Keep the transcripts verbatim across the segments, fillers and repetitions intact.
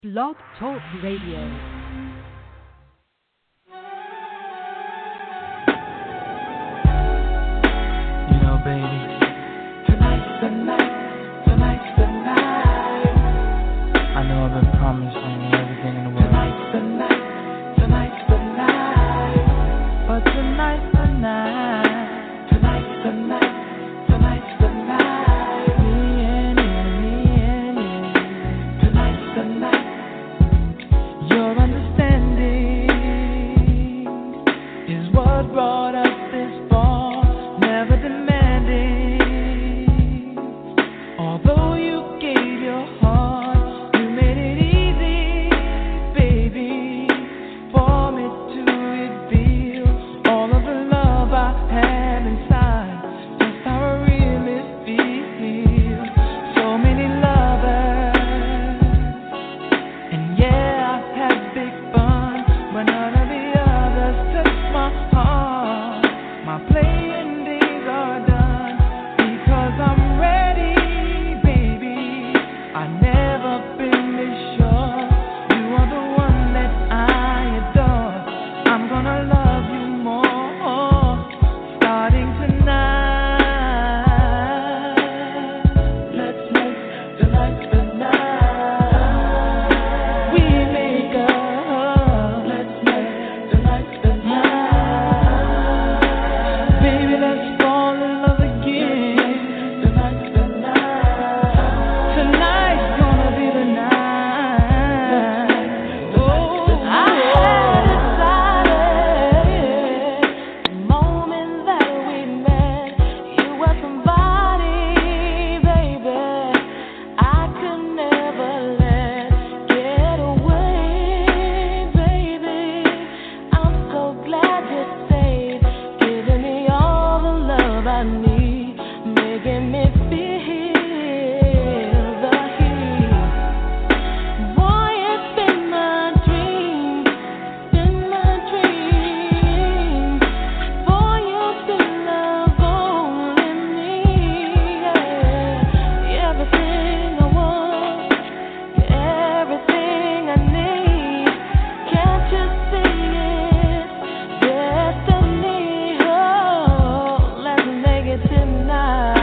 Blog Talk Radio. You know, baby, tonight's the night, tonight's the night. I know I've been promising you everything in the world. Tonight's the night, tonight's the night. But tonight's the night, tonight's the night, tonight's the night. Me and you, me and you. Tonight's the night. Your understanding is what brought us this far. Never demanding. Although you gave your heart, you made it easy, baby, for me to reveal all of the love I have inside, just how I really feel. So many lovers, and yeah, I've had big fun, but none of the others touch my heart. My playing days are done because I'm ready, baby. I never been this sure. You are the one that I adore. I'm gonna love you more starting tonight. Let's make tonight the night we make up. Let's make tonight the night. Baby, let's fall in love again. Tonight's the night. Tonight's gonna be the night. Oh, I had decided the moment that we met, you were somebody, baby, I could never let get away, baby. I'm so glad you stayed, giving me all the love I need, making me feel the heat. Boy, it's been my dream, been my dream, for you to love only me. Yeah. Everything I want, everything I need. Can't you see it? Destiny. Oh, let's make it tonight.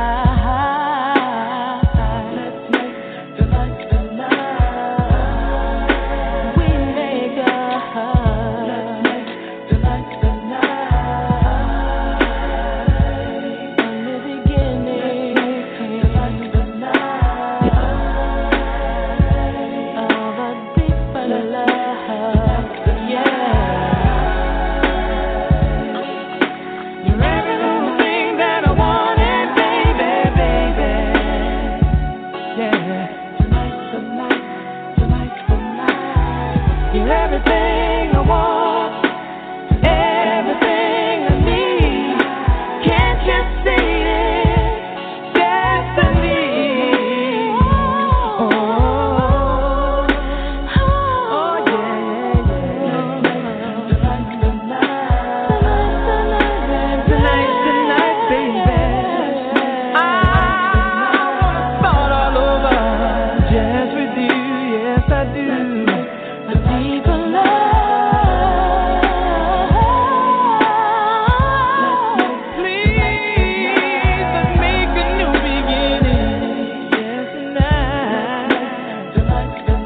Let's make tonight the night we make up. Let's make tonight the night from the beginning. Tonight's the night of a deeper love. Yeah. You're everything that I wanted, baby, baby. Yeah. Tonight's the night, tonight's the night. You're everything I want, everything I need. Can't you see it? Destiny. Oh, oh yeah, yeah. Tonight's the night. Tonight's the night, baby. I wanna start all over just with you. Yes, I do. A deeper love. Please, let's make a new beginning. Yes, tonight. Tonight's the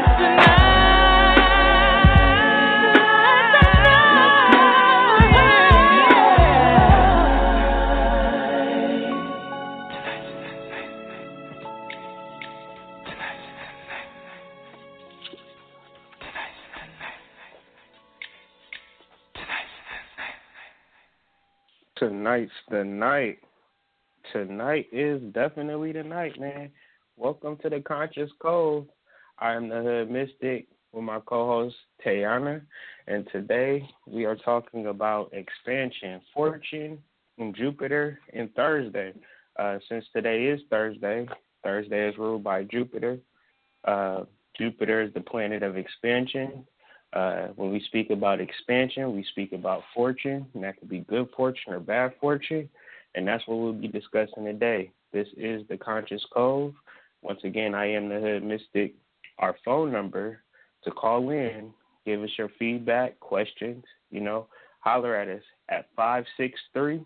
Tonight's the night. Tonight is definitely the night, man. Welcome to the Conscious Cove. I am the Hood Mystic with my co-host Tayana, and today we are talking about expansion, fortune, and Jupiter, and Thursday. Uh, since today is Thursday, Thursday is ruled by Jupiter. Uh, Jupiter is the planet of expansion. Uh, when we speak about expansion, we speak about fortune, and that could be good fortune or bad fortune, and that's what we'll be discussing today. This is the Conscious Cove. Once again, I am the Hood Mystic our phone number to call in, give us your feedback, questions, you know, holler at us at five six three,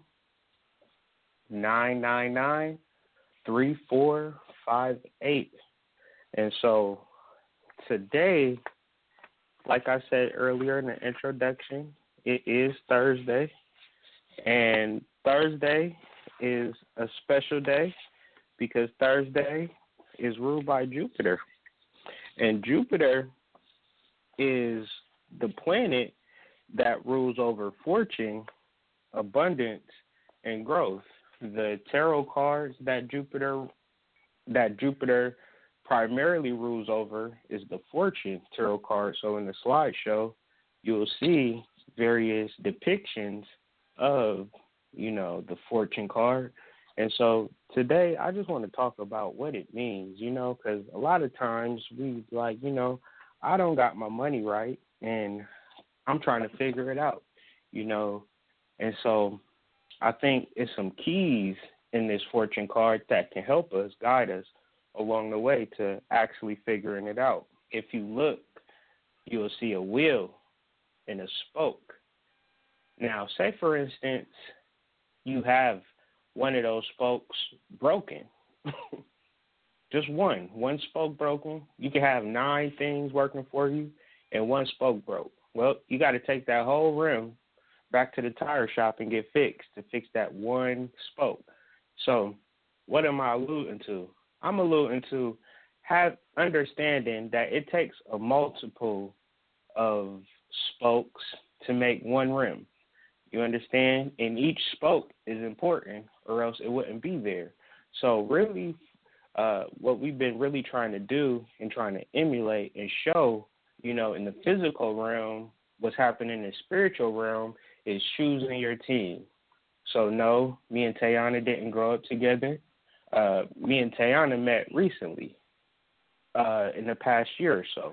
nine nine nine, three four five eight. And so today, like I said earlier in the introduction, it is Thursday. And Thursday is a special day because Thursday is ruled by Jupiter. And Jupiter is the planet that rules over fortune, abundance, and growth. The tarot cards that Jupiter that Jupiter primarily rules over is the fortune tarot card. So in the slideshow, you'll see various depictions of, you know, the fortune card. And so today I just want to talk about what it means, you know, because a lot of times we like, you know, I don't got my money right and I'm trying to figure it out, you know. And so I think it's some keys in this fortune card that can help us, guide us along the way to actually figuring it out. If you look, you'll see a wheel and a spoke. Now, say, for instance, you have one of those spokes broken. Just one. One spoke broken. You can have nine things working for you, and one spoke broke. Well, you got to take that whole rim back to the tire shop and get fixed to fix that one spoke. So what am I alluding to? I'm alluding to have understanding that it takes a multiple of spokes to make one rim. You understand? And each spoke is important or else it wouldn't be there. So really uh, what we've been really trying to do and trying to emulate and show, you know, in the physical realm, what's happening in the spiritual realm is choosing your team. So no, me and Tayana didn't grow up together. Uh, me and Tayana met recently uh, in the past year or so.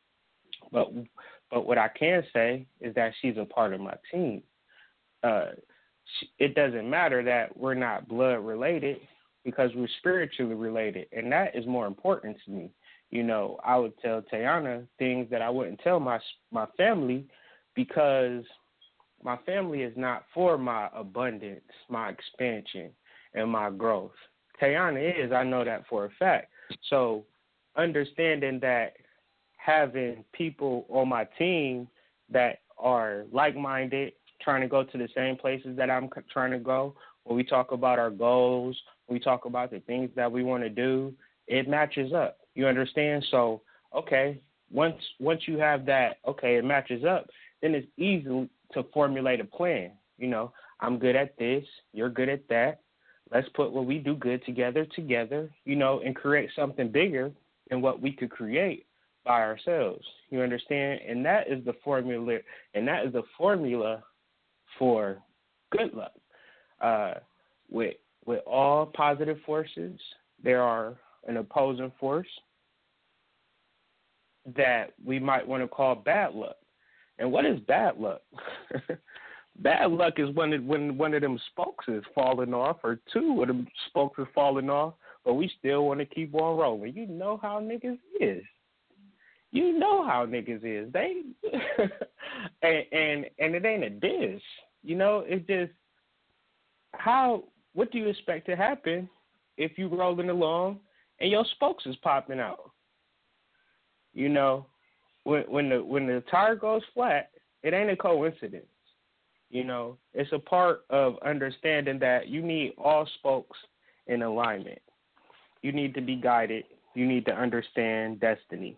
But but what I can say is that she's a part of my team. Uh, it doesn't matter that we're not blood related because we're spiritually related, and that is more important to me. You know, I would tell Tayana things that I wouldn't tell my my family because my family is not for my abundance, my expansion, and my growth. Tayana is, I know that for a fact. So understanding that having people on my team that are like-minded, trying to go to the same places that I'm trying to go, when we talk about our goals, when we talk about the things that we want to do, it matches up. You understand? So, okay, once once you have that, okay, it matches up, then it's easy to formulate a plan. You know, I'm good at this, you're good at that. Let's put what we do good together, together, you know, and create something bigger than what we could create by ourselves. You understand? And that is the formula, and that is the formula for good luck. Uh, with with all positive forces, there are an opposing force that we might want to call bad luck. And what is bad luck? Bad luck is when it, when one of them spokes is falling off, or two of them spokes is falling off, but we still want to keep on rolling. You know how niggas is. You know how niggas is. They and, and and it ain't a diss. You know, it's just how. What do you expect to happen if you rolling along and your spokes is popping out? You know, when when the when the tire goes flat, it ain't a coincidence. You know, it's a part of understanding that you need all spokes in alignment. You need to be guided. You need to understand destiny.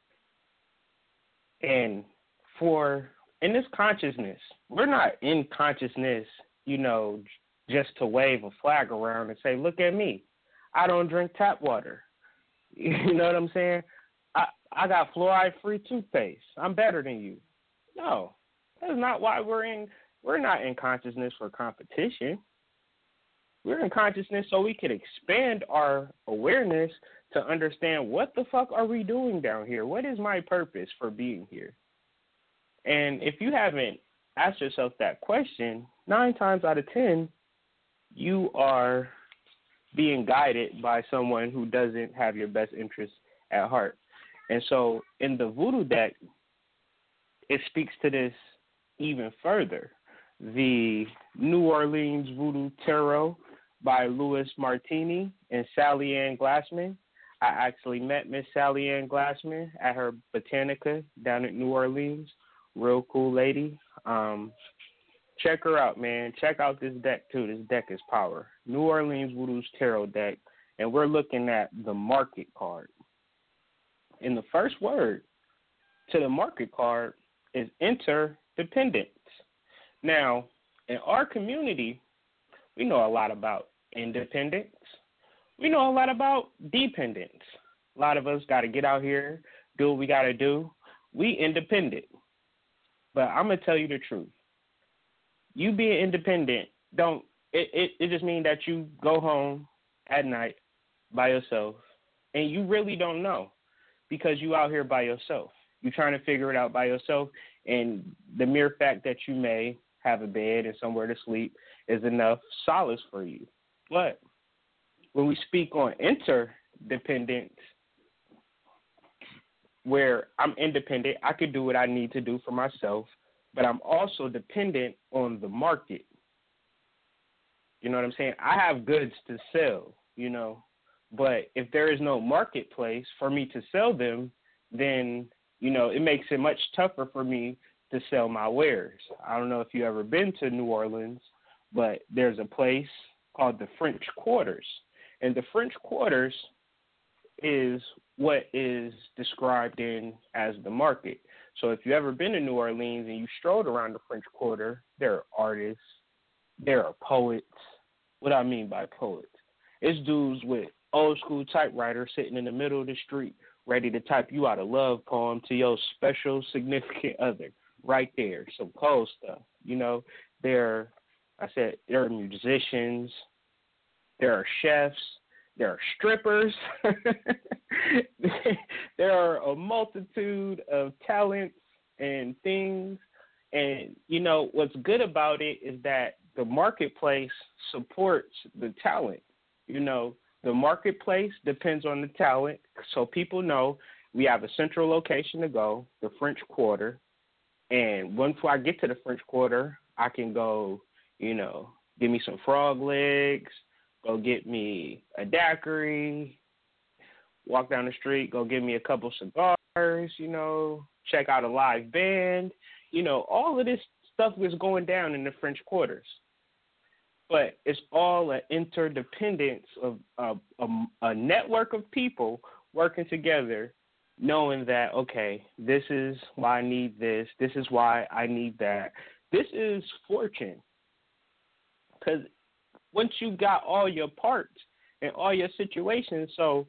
And for in this consciousness, we're not in consciousness, you know, just to wave a flag around and say, look at me. I don't drink tap water. You know what I'm saying? I, I got fluoride-free toothpaste. I'm better than you. No, that's not why we're in. We're not in consciousness for competition. We're in consciousness so we can expand our awareness to understand what the fuck are we doing down here? What is my purpose for being here? And if you haven't asked yourself that question, nine times out of ten, you are being guided by someone who doesn't have your best interests at heart. And so in the voodoo deck, it speaks to this even further. The New Orleans Voodoo Tarot by Louis Martini and Sally Ann Glassman. I actually met Miss Sally Ann Glassman at her Botanica down in New Orleans. Real cool lady. Um, check her out, man. Check out this deck, too. This deck is power. New Orleans Voodoo's Tarot deck. And we're looking at the Market card. And the first word to the Market card is interdependence. Now, in our community, we know a lot about independence. We know a lot about dependence. A lot of us got to get out here, do what we got to do. We independent. But I'm going to tell you the truth. You being independent, don't it, it, it just means that you go home at night by yourself, and you really don't know because you out here by yourself. You're trying to figure it out by yourself, and the mere fact that you may have a bed and somewhere to sleep is enough solace for you. But when we speak on interdependence, where I'm independent, I could do what I need to do for myself, but I'm also dependent on the market. You know what I'm saying? I have goods to sell, you know, but if there is no marketplace for me to sell them, then, you know, it makes it much tougher for me to sell my wares. I don't know if you ever been to New Orleans, but there's a place called the French Quarters. And the French Quarters is what is described in as the market. So if you ever been to New Orleans and you strolled around the French Quarter, there are artists, there are poets. What I mean by poets, it's dudes with old school typewriters sitting in the middle of the street ready to type you out a love poem to your special significant other right there. Some cold stuff. You know, there, I said, there are musicians, there are chefs, there are strippers. There are a multitude of talents and things. And, you know, what's good about it is that the marketplace supports the talent. You know, the marketplace depends on the talent. So people know we have a central location to go, the French Quarter. And once I get to the French Quarter, I can go, you know, give me some frog legs, go get me a daiquiri, walk down the street, go get me a couple cigars, you know, check out a live band. You know, all of this stuff was going down in the French Quarters. But it's all an interdependence of uh, a, a network of people working together, knowing that, okay, this is why I need this. This is why I need that. This is fortune. Because once you got all your parts and all your situations, so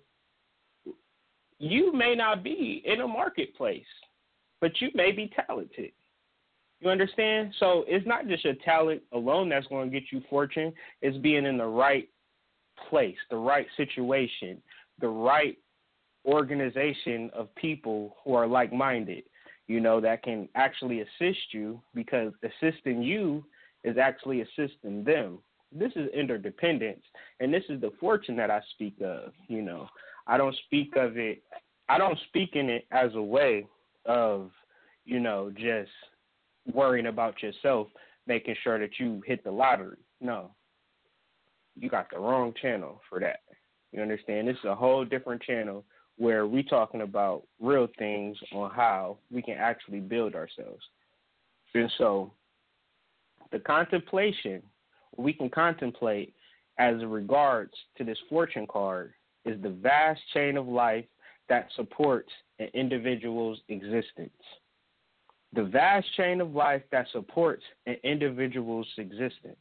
you may not be in a marketplace, but you may be talented. You understand? So it's not just your talent alone that's going to get you fortune. It's being in the right place, the right situation, the right organization of people who are like-minded, you know, that can actually assist you, because assisting you is actually assisting them. This is interdependence, and this is the fortune that I speak of. You know, I don't speak of it, I don't speak in it as a way of, you know, just worrying about yourself, making sure that you hit the lottery. No, you got the wrong channel for that. You understand? This is a whole different channel where we talking about real things on how we can actually build ourselves. And so the contemplation we can contemplate as regards to this fortune card is the vast chain of life that supports an individual's existence. The vast chain of life that supports an individual's existence.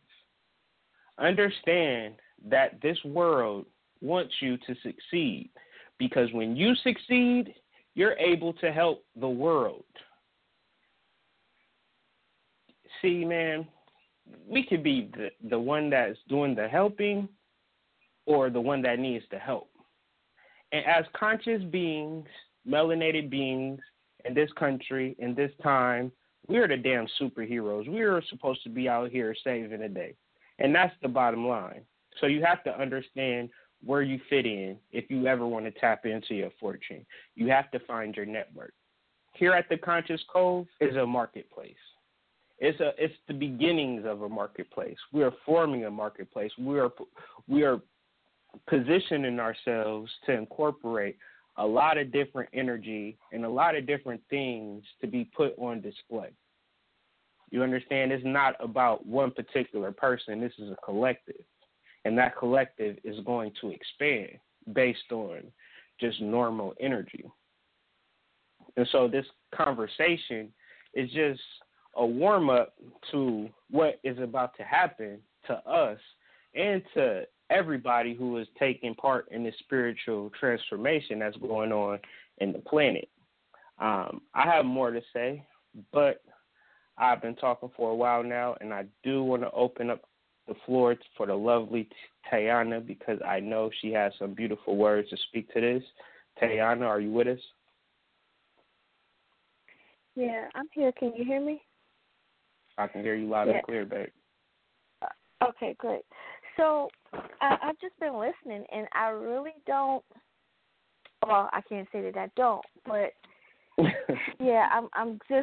Understand that this world wants you to succeed, because when you succeed, you're able to help the world. See, man, we could be the, the one that's doing the helping or the one that needs the help. And as conscious beings, melanated beings in this country, in this time, we're the damn superheroes. We're supposed to be out here saving the day. And that's the bottom line. So you have to understand where you fit in if you ever want to tap into your fortune. You have to find your network. Here at the Conscious Cove is a marketplace. It's a it's the beginnings of a marketplace. We are forming a marketplace. We are we are positioning ourselves to incorporate a lot of different energy and a lot of different things to be put on display. You understand? It's not about one particular person. This is a collective. And that collective is going to expand based on just normal energy. And so this conversation is just a warm-up to what is about to happen to us and to everybody who is taking part in this spiritual transformation that's going on in the planet. Um, I have more to say, but I've been talking for a while now, and I do want to open up the floor for the lovely Tayana because I know she has some beautiful words to speak to this. Tayana, are you with us? Yeah, I'm here. Can you hear me? I can hear you loud yeah. and clear, babe. Okay, great. So I, I've just been listening, and I really don't. Well, I can't say that I don't, but yeah, I'm. I'm just.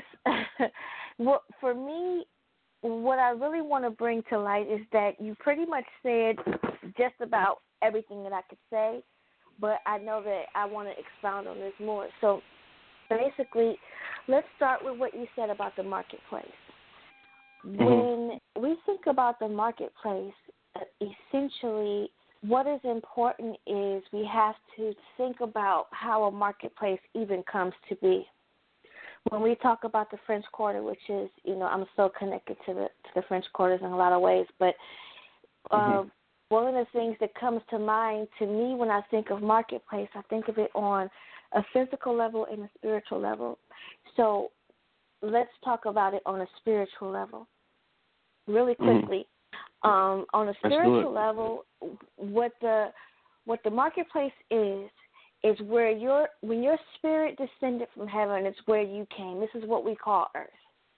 Well, for me, what I really want to bring to light is that you pretty much said just about everything that I could say, but I know that I want to expound on this more. So basically, let's start with what you said about the marketplace. Mm-hmm. When we think about the marketplace, essentially what is important is we have to think about how a marketplace even comes to be. When we talk about the French Quarter, which is, you know, I'm so connected to the to the French Quarters in a lot of ways, but uh, mm-hmm. one of the things that comes to mind to me when I think of marketplace, I think of it on a physical level and a spiritual level. So let's talk about it on a spiritual level really quickly. Mm-hmm. Um, on a spiritual level, what the what the marketplace is, is where your when your spirit descended from heaven, it's where you came. This is what we call earth.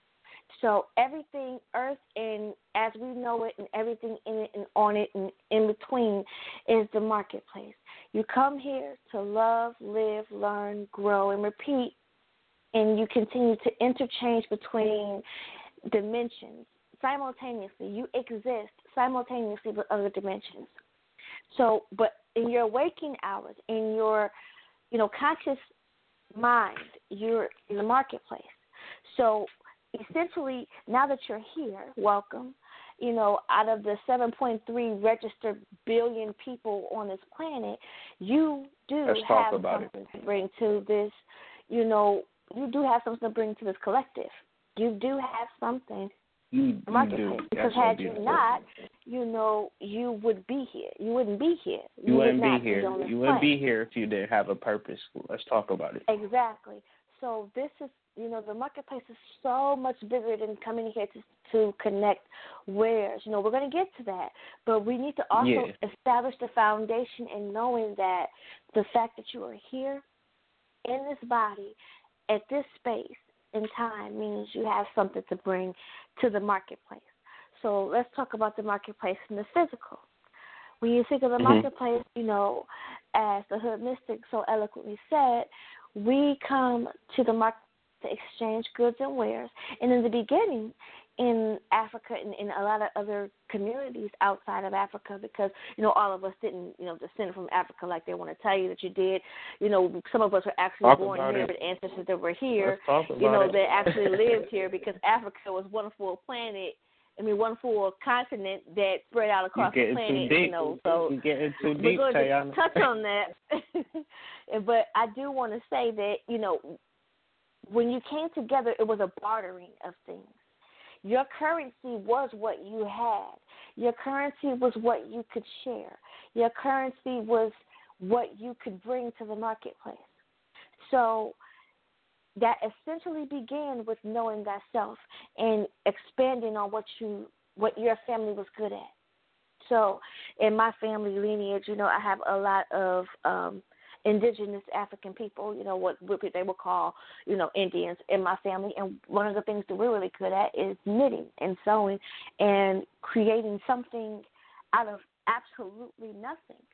So everything earth and as we know it and everything in it and on it and in between is the marketplace. You come here to love, live, learn, grow, and repeat, and you continue to interchange between dimensions simultaneously. You exist simultaneously with other dimensions. So, but in your waking hours, in your, you know, conscious mind, you're in the marketplace. So essentially, now that you're here, welcome. You know, out of the seven point three registered billion people on this planet, you do Let's have something it. to bring to this, you know, you do have something to bring to this collective. You do have something You, marketplace. you do. Because That's had you not, you know, you would be here. You wouldn't be here. You, you wouldn't would be here. Be you wouldn't be here if you didn't have a purpose. Let's talk about it. Exactly. So this is, you know, the marketplace is so much bigger than coming here to to connect wares. You know, we're going to get to that. But we need to also yeah. establish the foundation in knowing that the fact that you are here in this body at this space in time means you have something to bring to the marketplace. So let's talk about the marketplace in the physical. When you think of the mm-hmm. marketplace, you know, as the Hood Mystic so eloquently said, we come to the market to exchange goods and wares. And in the beginning, in Africa and in a lot of other communities outside of Africa, because, you know, all of us didn't, you know, descend from Africa like they want to tell you that you did. You know, some of us were actually talk born here it. with ancestors that were here, you know, it. that actually lived here because Africa was one full planet. I mean, one full continent that spread out across the planet, you know. So You're getting too we're deep, going Tayana. to touch on that. But I do want to say that, you know, when you came together, it was a bartering of things. Your currency was what you had. Your currency was what you could share. Your currency was what you could bring to the marketplace. So that essentially began with knowing thyself and expanding on what you what your family was good at. So in my family lineage, you know, I have a lot of um, indigenous African people, you know, what, what they would call, you know, Indians in my family. And one of the things that we're really good at is knitting and sewing and creating something out of absolutely nothing.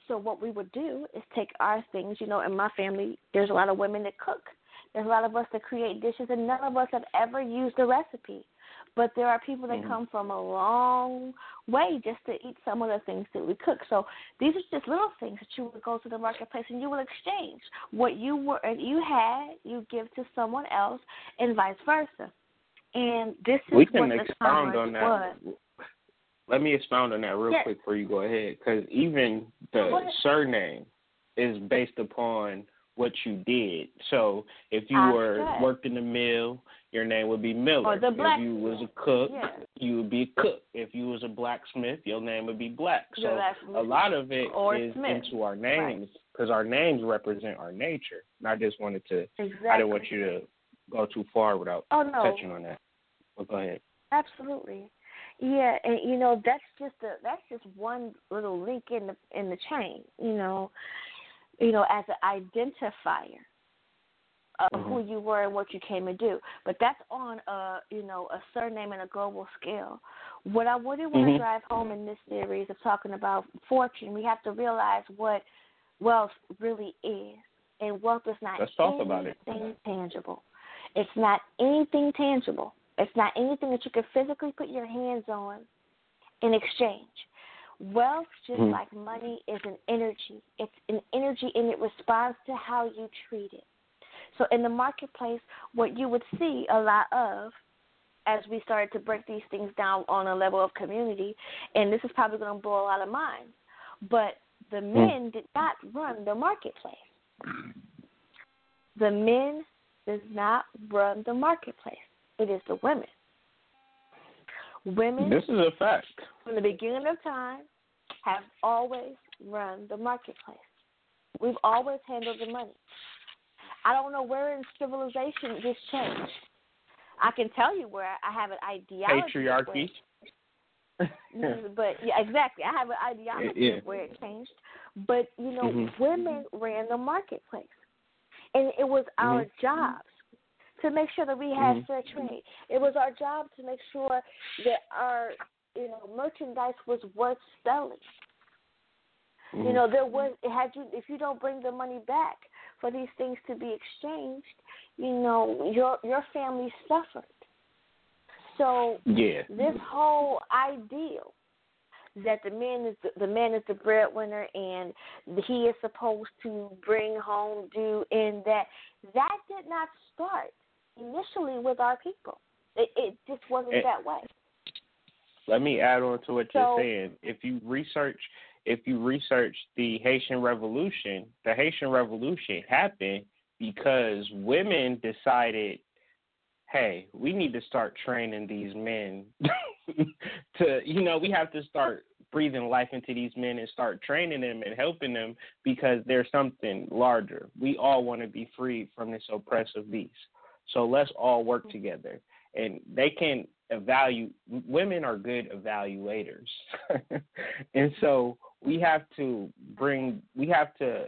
So what we would do is take our things, you know, in my family, there's a lot of women that cook. There's a lot of us that create dishes, and none of us have ever used a recipe. But there are people that mm-hmm. come from a long way just to eat some of the things that we cook. So these are just little things that you would go to the marketplace and you will exchange. What you were you had, you give to someone else, and vice versa. And this is we can what expound the on that. was. Let me expound on that real yes. quick before you go ahead, because even the surname is based upon what you did. So if you I were said. worked in the mill, your name would be Miller. Or the black if you was a cook, yeah. you would be a cook. If you was a blacksmith, your name would be Black. So blacksmith. a lot of it or is Smith. into our names, because right. our names represent our nature. And I just wanted to, exactly. I didn't want you to go too far without oh, no. touching on that. Well, go ahead. Absolutely. Yeah, and you know that's just a that's just one little link in the in the chain. You know, you know as an identifier of mm-hmm. who you were and what you came to do. But that's on a you know a surname and a global scale. What I really want to mm-hmm. drive home in this series of talking about fortune, we have to realize what wealth really is, and wealth is not Let's talk anything about it. tangible. It's not anything tangible. It's not anything that you can physically put your hands on in exchange. Wealth, just mm-hmm. like money, is an energy. It's an energy, and it responds to how you treat it. So in the marketplace, what you would see a lot of, as we started to break these things down on a level of community, and this is probably going to blow a lot of minds, but the men mm-hmm. did not run the marketplace. The men does not run the marketplace. It is the women. Women, this is a fact. From the beginning of time, have always run the marketplace. We've always handled the money. I don't know where in civilization this changed. I can tell you where I have an ideology. Patriarchy. Where, but yeah, exactly. I have an ideology yeah. where it changed. But you know, mm-hmm. women ran the marketplace, and it was our mm-hmm. jobs to make sure that we had mm-hmm. fair trade. It was our job to make sure that our, you know, merchandise was worth selling. Mm-hmm. You know, there was had you if you don't bring the money back for these things to be exchanged, you know, your your family suffered. So yeah. this whole ideal that the man is the, the man is the breadwinner and he is supposed to bring home due and that that did not start initially with our people. It, it just wasn't it, that way. Let me add on to what so, you're saying. If you research, if you research the Haitian Revolution, the Haitian Revolution happened because women decided, hey, we need to start training these men to, you know, we have to start breathing life into these men and start training them and helping them because there's something larger. We all want to be free from this oppressive beast. So let's all work together. And they can evaluate, women are good evaluators. And so we have to bring, we have to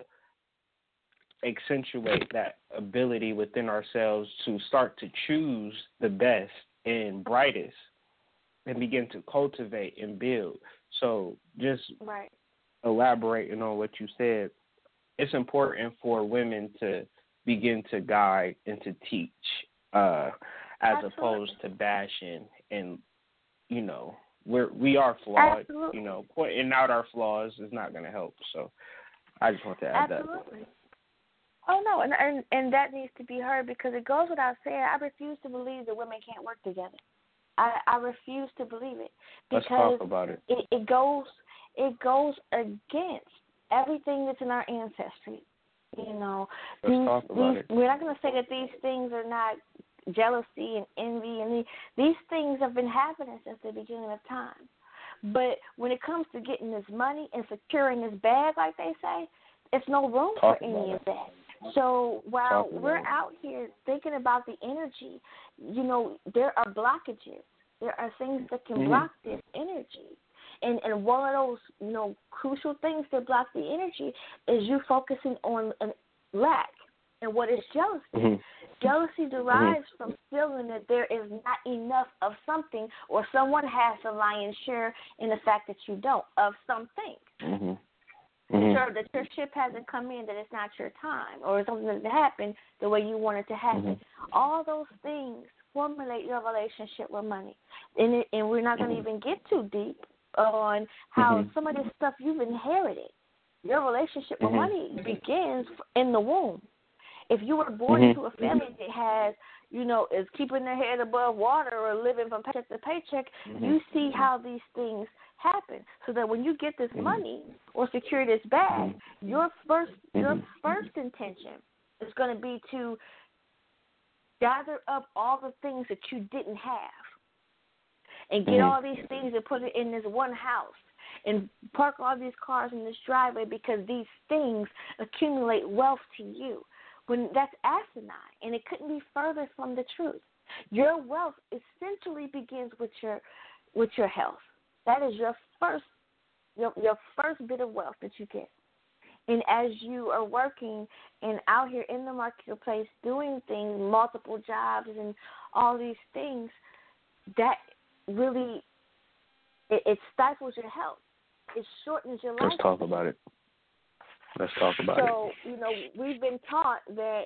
accentuate that ability within ourselves to start to choose the best and brightest and begin to cultivate and build. So just right. elaborating on what you said, it's important for women to begin to guide and to teach uh, as Absolutely. opposed to bashing and, you know, we're, we are flawed. Absolutely. You know, pointing out our flaws is not going to help. So I just want to add Absolutely. that. Oh, no, and, and and that needs to be heard because it goes without saying, I refuse to believe that women can't work together. I, I refuse to believe it because Let's talk about it. It, it goes it goes against everything that's in our ancestry. You know, Let's these, talk about these, it. We're not going to say that these things are not jealousy and envy, and the, these things have been happening since the beginning of time. But when it comes to getting this money and securing this bag, like they say, it's no room talk for any it. of that. So while Talk we're it. out here thinking about the energy, you know, there are blockages. There are things that can mm-hmm. block this energy. And and one of those, you know, crucial things that block the energy is you focusing on an lack. And what is jealousy? Mm-hmm. Jealousy derives mm-hmm. from feeling that there is not enough of something or someone has the lion's share in the fact that you don't, of something. Mm-hmm. Mm-hmm. Sure, that your ship hasn't come in, that it's not your time, or something that happened the way you want it to happen. Mm-hmm. All those things formulate your relationship with money. And, it, and we're not going to Mm-hmm. even get too deep on how Mm-hmm. some of this stuff you've inherited. Your relationship with Mm-hmm. money begins in the womb. If you were born Mm-hmm. into a family that has, you know, is keeping their head above water or living from paycheck to paycheck, Mm-hmm. you see how these things happen. So that when you get this Mm-hmm. money or secure this bag, Mm-hmm. your first your Mm-hmm. first intention is going to be to gather up all the things that you didn't have and get Mm-hmm. all these things and put it in this one house and park all these cars in this driveway because these things accumulate wealth to you. When that's asinine, and it couldn't be further from the truth. Your wealth essentially begins with your with your health. That is your first your your first bit of wealth that you get. And as you are working and out here in the marketplace doing things, multiple jobs and all these things, that really it, it stifles your health. It shortens your life. Let's talk about it. Let's talk about so, it. So, you know, we've been taught that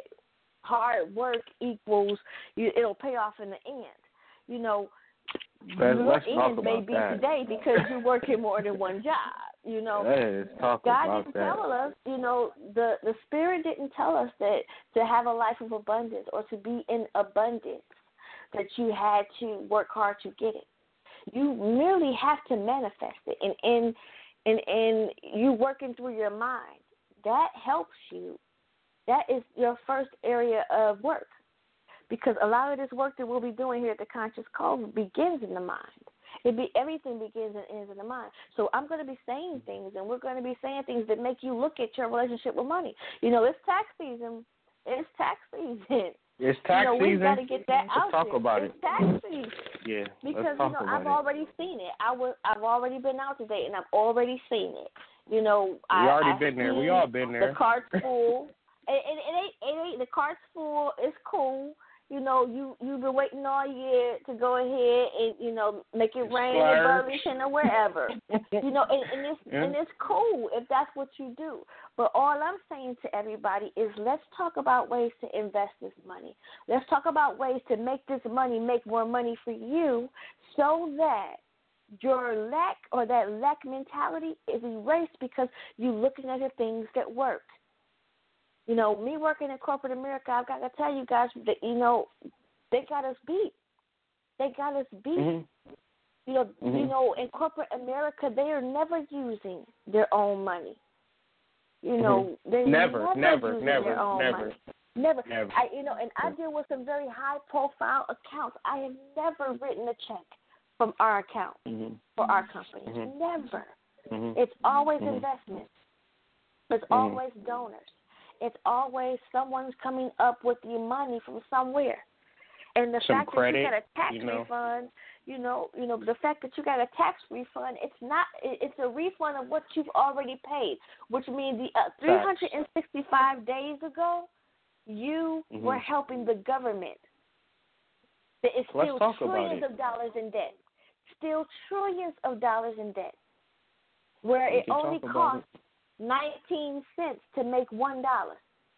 hard work equals, you, it'll pay off in the end. You know, Let's, your let's talk end about may be that. today because you're working more than one job. You know, Let's talk God about didn't that. tell us, you know, the, the Spirit didn't tell us that to have a life of abundance or to be in abundance, that you had to work hard to get it. You merely have to manifest it. And, and, and, and you working through your mind, that helps you. That is your first area of work, because a lot of this work that we'll be doing here at the Conscious Code begins in the mind. It be everything begins and ends in the mind. So I'm going to be saying things, and we're going to be saying things that make you look at your relationship with money. You know, it's tax season. It's tax season. It's tax you know, season. We've got to get that Let's out talk there. about it's it. tax season. Yeah, Because, let's talk you know, about I've it. already seen it. I was, I've already been out today, and I've already seen it. You know, We I, already I've been there. We seen all been there. The cart's full. it, it, it, ain't, it ain't, the cart's full. It's cool. You know, you, you've been waiting all year to go ahead and, you know, make it rain in Burlington or wherever. you know, and, and, it's, yeah. and it's cool if that's what you do. But all I'm saying to everybody is let's talk about ways to invest this money. Let's talk about ways to make this money make more money for you so that your lack or that lack mentality is erased because you're looking at the things that work. You know, me working in corporate America, I've got to tell you guys that, you know, they got us beat. They got us beat. Mm-hmm. You know, mm-hmm. you know, in corporate America, they are never using their own money. You know, mm-hmm. they never, never, never, using never, their own never, money. Never. never. I, you know, and I deal with some very high-profile accounts. I have never written a check from our account mm-hmm. for our company. Mm-hmm. Never. Mm-hmm. It's always mm-hmm. investments. It's mm-hmm. always donors. It's always someone's coming up with the money from somewhere. And the Some fact credit, that you got a tax you know. refund, you know, you know, the fact that you got a tax refund, it's not, it's a refund of what you've already paid, which means the uh, three hundred sixty-five days ago, you mm-hmm. were helping the government. That is still trillions of dollars in debt. Still trillions of dollars in debt. Where we it only costs it. nineteen cents to make one dollar.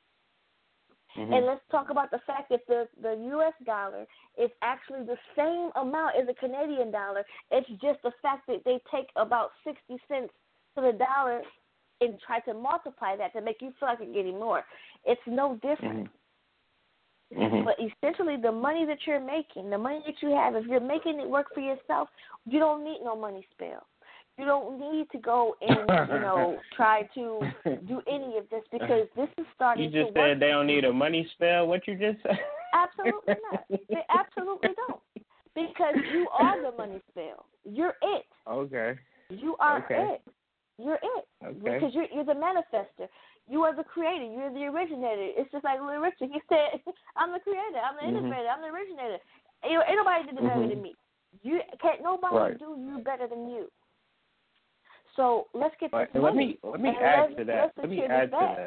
Mm-hmm. And let's talk about the fact that the, the U S dollar is actually the same amount as the Canadian dollar. It's just the fact that they take about sixty cents to the dollar and try to multiply that to make you feel like you're getting more. It's no different. Mm-hmm. Mm-hmm. But essentially the money that you're making, the money that you have, if you're making it work for yourself, you don't need no money spell. You don't need to go and, you know, try to do any of this because this is starting to work. You just said they don't need a money spell. What you just said? Absolutely not. They absolutely don't. Because you are the money spell. You're it. Okay. You are okay. it. You're it. Okay. Because you're, you're the manifester. You are the creator. You're the originator. It's just like Little Richard. He said, I'm the creator. I'm the mm-hmm. innovator. I'm the originator. Ain't nobody did it better mm-hmm. than me. You can't nobody right. do you better than you. So let's get right. this Let money. me let me and add to that. Let me add to back. that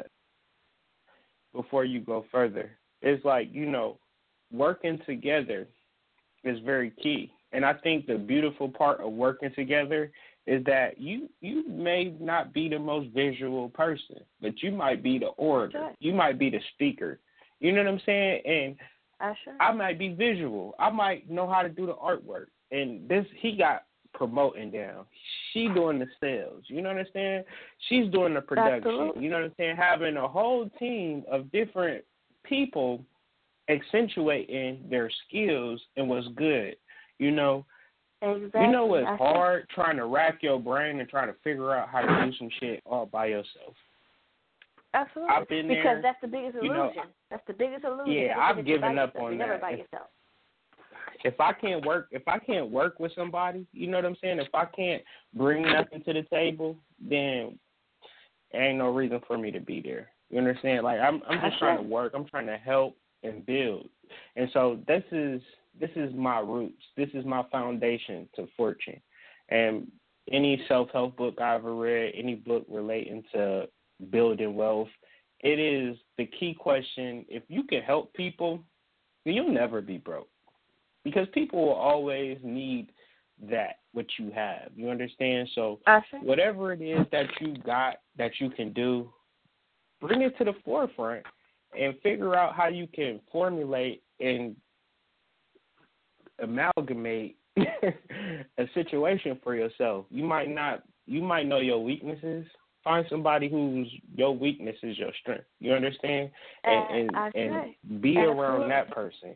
before you go further. It's like, you know, working together is very key. And I think the beautiful part of working together is that you you may not be the most visual person, but you might be the orator. Sure. You might be the speaker. You know what I'm saying? And I sure. I might be visual. I might know how to do the artwork. And this, he got promoting down. She doing the sales. You know what I'm saying? She's doing the production. Absolutely. You know what I'm saying? Having a whole team of different people accentuating their skills and what's good. You know, Exactly. you know what's That's hard? It. Trying to rack your brain and trying to figure out how to do some shit all by yourself. Absolutely. I've been because there, that's the biggest illusion. you know, that's the biggest illusion. Yeah, People I've think you're given by up yourself. on You're never that. by If, yourself. if I can't work, if I can't work with somebody, you know what I'm saying? If I can't bring nothing to the table, then there ain't no reason for me to be there. You understand? Like I'm, I'm just trying to work. I'm trying to help and build. And so this is this is my roots. This is my foundation to fortune. And any self-help book I ever read, any book relating to building wealth, it is the key question. If you can help people, then you'll never be broke. Because people will always need that, what you have. You understand? So whatever it is that you got that you can do, bring it to the forefront and figure out how you can formulate and amalgamate a situation for yourself. You might not, you might know your weaknesses. Find somebody whose your weakness is your strength. You understand? And and, and be Absolutely. around that person.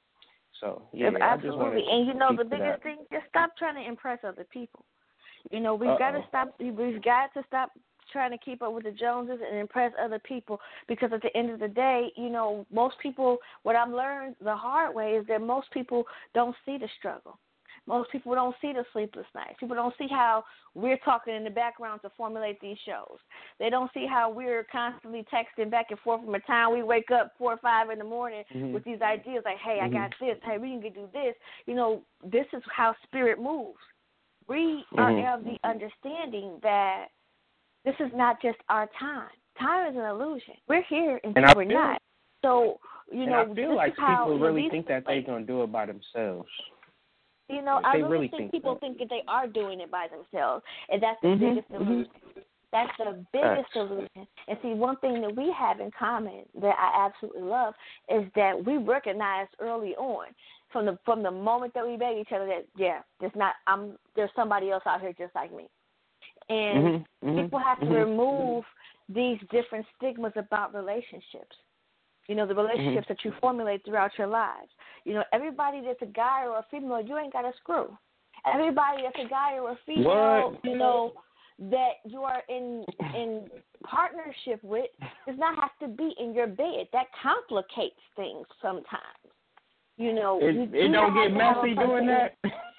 So yeah, Absolutely. I just want to and you know the to biggest that. thing, just stop trying to impress other people. You know, we've Uh-oh. got to stop. We've got to stop trying to keep up with the Joneses and impress other people, because at the end of the day, you know, most people, what I've learned the hard way is that most people don't see the struggle. Most people don't see the sleepless nights. People don't see how we're talking in the background to formulate these shows. They don't see how we're constantly texting back and forth from the time we wake up four or five in the morning mm-hmm. with these ideas like, hey, mm-hmm. I got this. Hey, we can do this. You know, this is how spirit moves. We mm-hmm. are of the understanding that this is not just our time. Time is an illusion. We're here until and we're feel, not. So, you and know, I feel this like is how, people you know, really these, think that they're going to do it by themselves. You know, like I they really, really think, think people that. think that they are doing it by themselves, and that's the mm-hmm. biggest illusion. Mm-hmm. That's the biggest That's... illusion. And see, one thing that we have in common that I absolutely love is that we recognized early on, from the from the moment that we met each other, that yeah, there's not I'm there's somebody else out here just like me. And mm-hmm. Mm-hmm. people have to mm-hmm. remove these different stigmas about relationships. You know, the relationships mm-hmm. that you formulate throughout your lives. You know, everybody that's a guy or a female, you ain't got to screw. Everybody that's a guy or a female, what? you know, that you are in in partnership with does not have to be in your bed. That complicates things sometimes. You know, it, you it do don't get have messy doing that.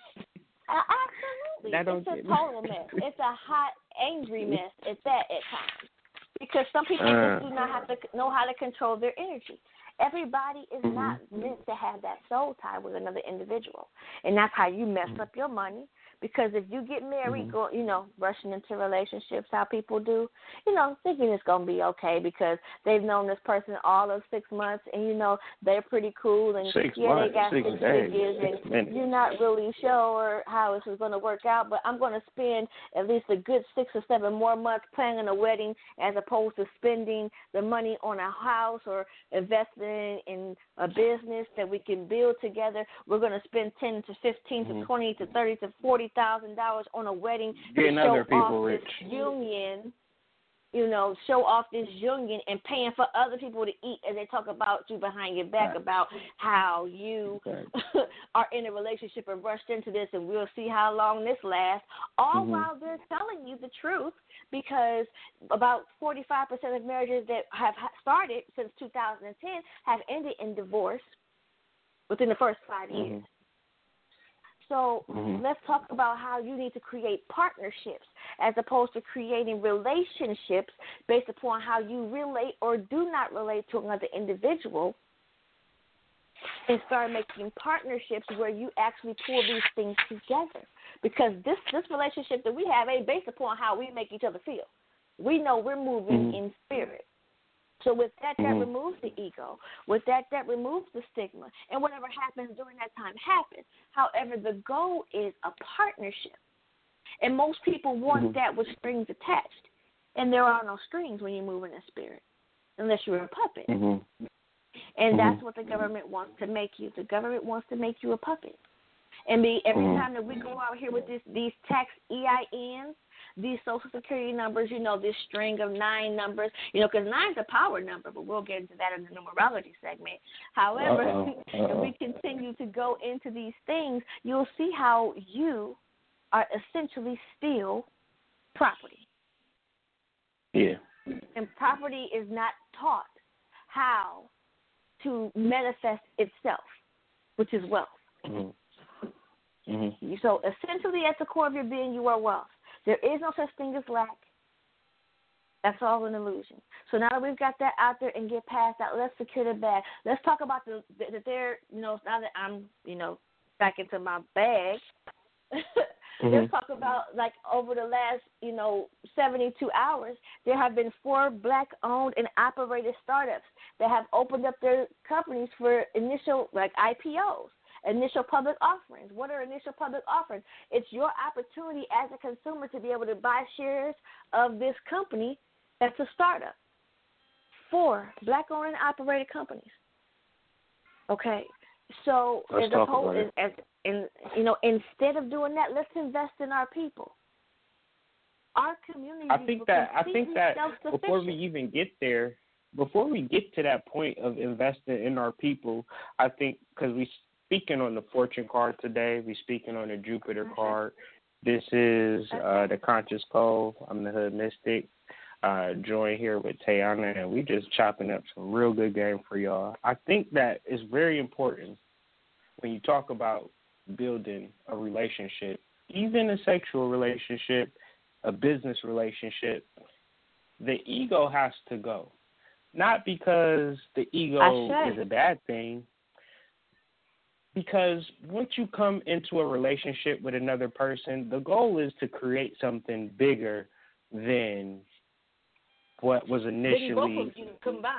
Uh, absolutely, that don't it's a get total mess. It's a hot, angry mess at that at times, because some people uh. just do not have to know how to control their energy. Everybody is mm-hmm. not meant to have that soul tie with another individual, and that's how you mess mm-hmm. up your money. Because if you get married, mm-hmm. go, you know, rushing into relationships, how people do, you know, thinking it's going to be okay because they've known this person all of six months and, you know, they're pretty cool and, six yeah, months, they got six, six days, figures six and minutes. you're not really sure how this is going to work out, but I'm going to spend at least a good six or seven more months planning a wedding as opposed to spending the money on a house or investing in a business that we can build together. We're going to spend ten to fifteen mm-hmm. to twenty to thirty to forty thousand dollars on a wedding Getting to show other people off rich. this union, you know, show off this union and paying for other people to eat as they talk about you behind your back about how you are in a relationship and rushed into this and we'll see how long this lasts, all mm-hmm. while they're telling you the truth, because about forty-five percent of marriages that have started since two thousand ten have ended in divorce within the first five years. Mm-hmm. So mm-hmm. let's talk about how you need to create partnerships as opposed to creating relationships based upon how you relate or do not relate to another individual, and start making partnerships where you actually pull these things together. Because this, this relationship that we have ain't based upon how we make each other feel. We know we're moving mm-hmm. in spirit. So with that, that mm-hmm. removes the ego. With that, that removes the stigma. And whatever happens during that time happens. However, the goal is a partnership. And most people want mm-hmm. that with strings attached. And there are no strings when you move in the spirit, unless you're a puppet. Mm-hmm. And mm-hmm. that's what the government wants to make you. The government wants to make you a puppet. And be, every mm-hmm. time that we go out here with this, these tax E I Ns, these Social Security numbers, you know, this string of nine numbers, you know, because nine's a power number, but we'll get into that in the numerology segment. However, Uh-oh. Uh-oh. if we continue to go into these things, you'll see how you are essentially still property. Yeah. And property is not taught how to manifest itself, which is wealth. Mm-hmm. Mm-hmm. So essentially at the core of your being, you are wealth. There is no such thing as lack. That's all an illusion. So now that we've got that out there and get past that, let's secure the bag. Let's talk about the that there, you know, now that I'm, you know, back into my bag. mm-hmm. Let's talk about, like, over the last, you know, seventy-two hours, there have been four black-owned and operated startups that have opened up their companies for initial, like, I P Os. Initial public offerings. What are initial public offerings? It's your opportunity as a consumer to be able to buy shares of this company that's a startup. Four black-owned and operated companies. Okay, so let's as talk a whole, about it. as, and you know, instead of doing that, let's invest in our people. Our community. I think that I think that before we even get there, before we get to that point of investing in our people, I think because we. Speaking on the Fortune card today, we're speaking on the Jupiter card. This is uh, the Conscious Cove. I'm the Hood Mystic. Uh, joined here with Tayana, and we just chopping up some real good game for y'all. I think that it's very important when you talk about building a relationship, even a sexual relationship, a business relationship, the ego has to go. Not because the ego is a bad thing, because once you come into a relationship with another person, the goal is to create something bigger than what was initially. Then both of you combined.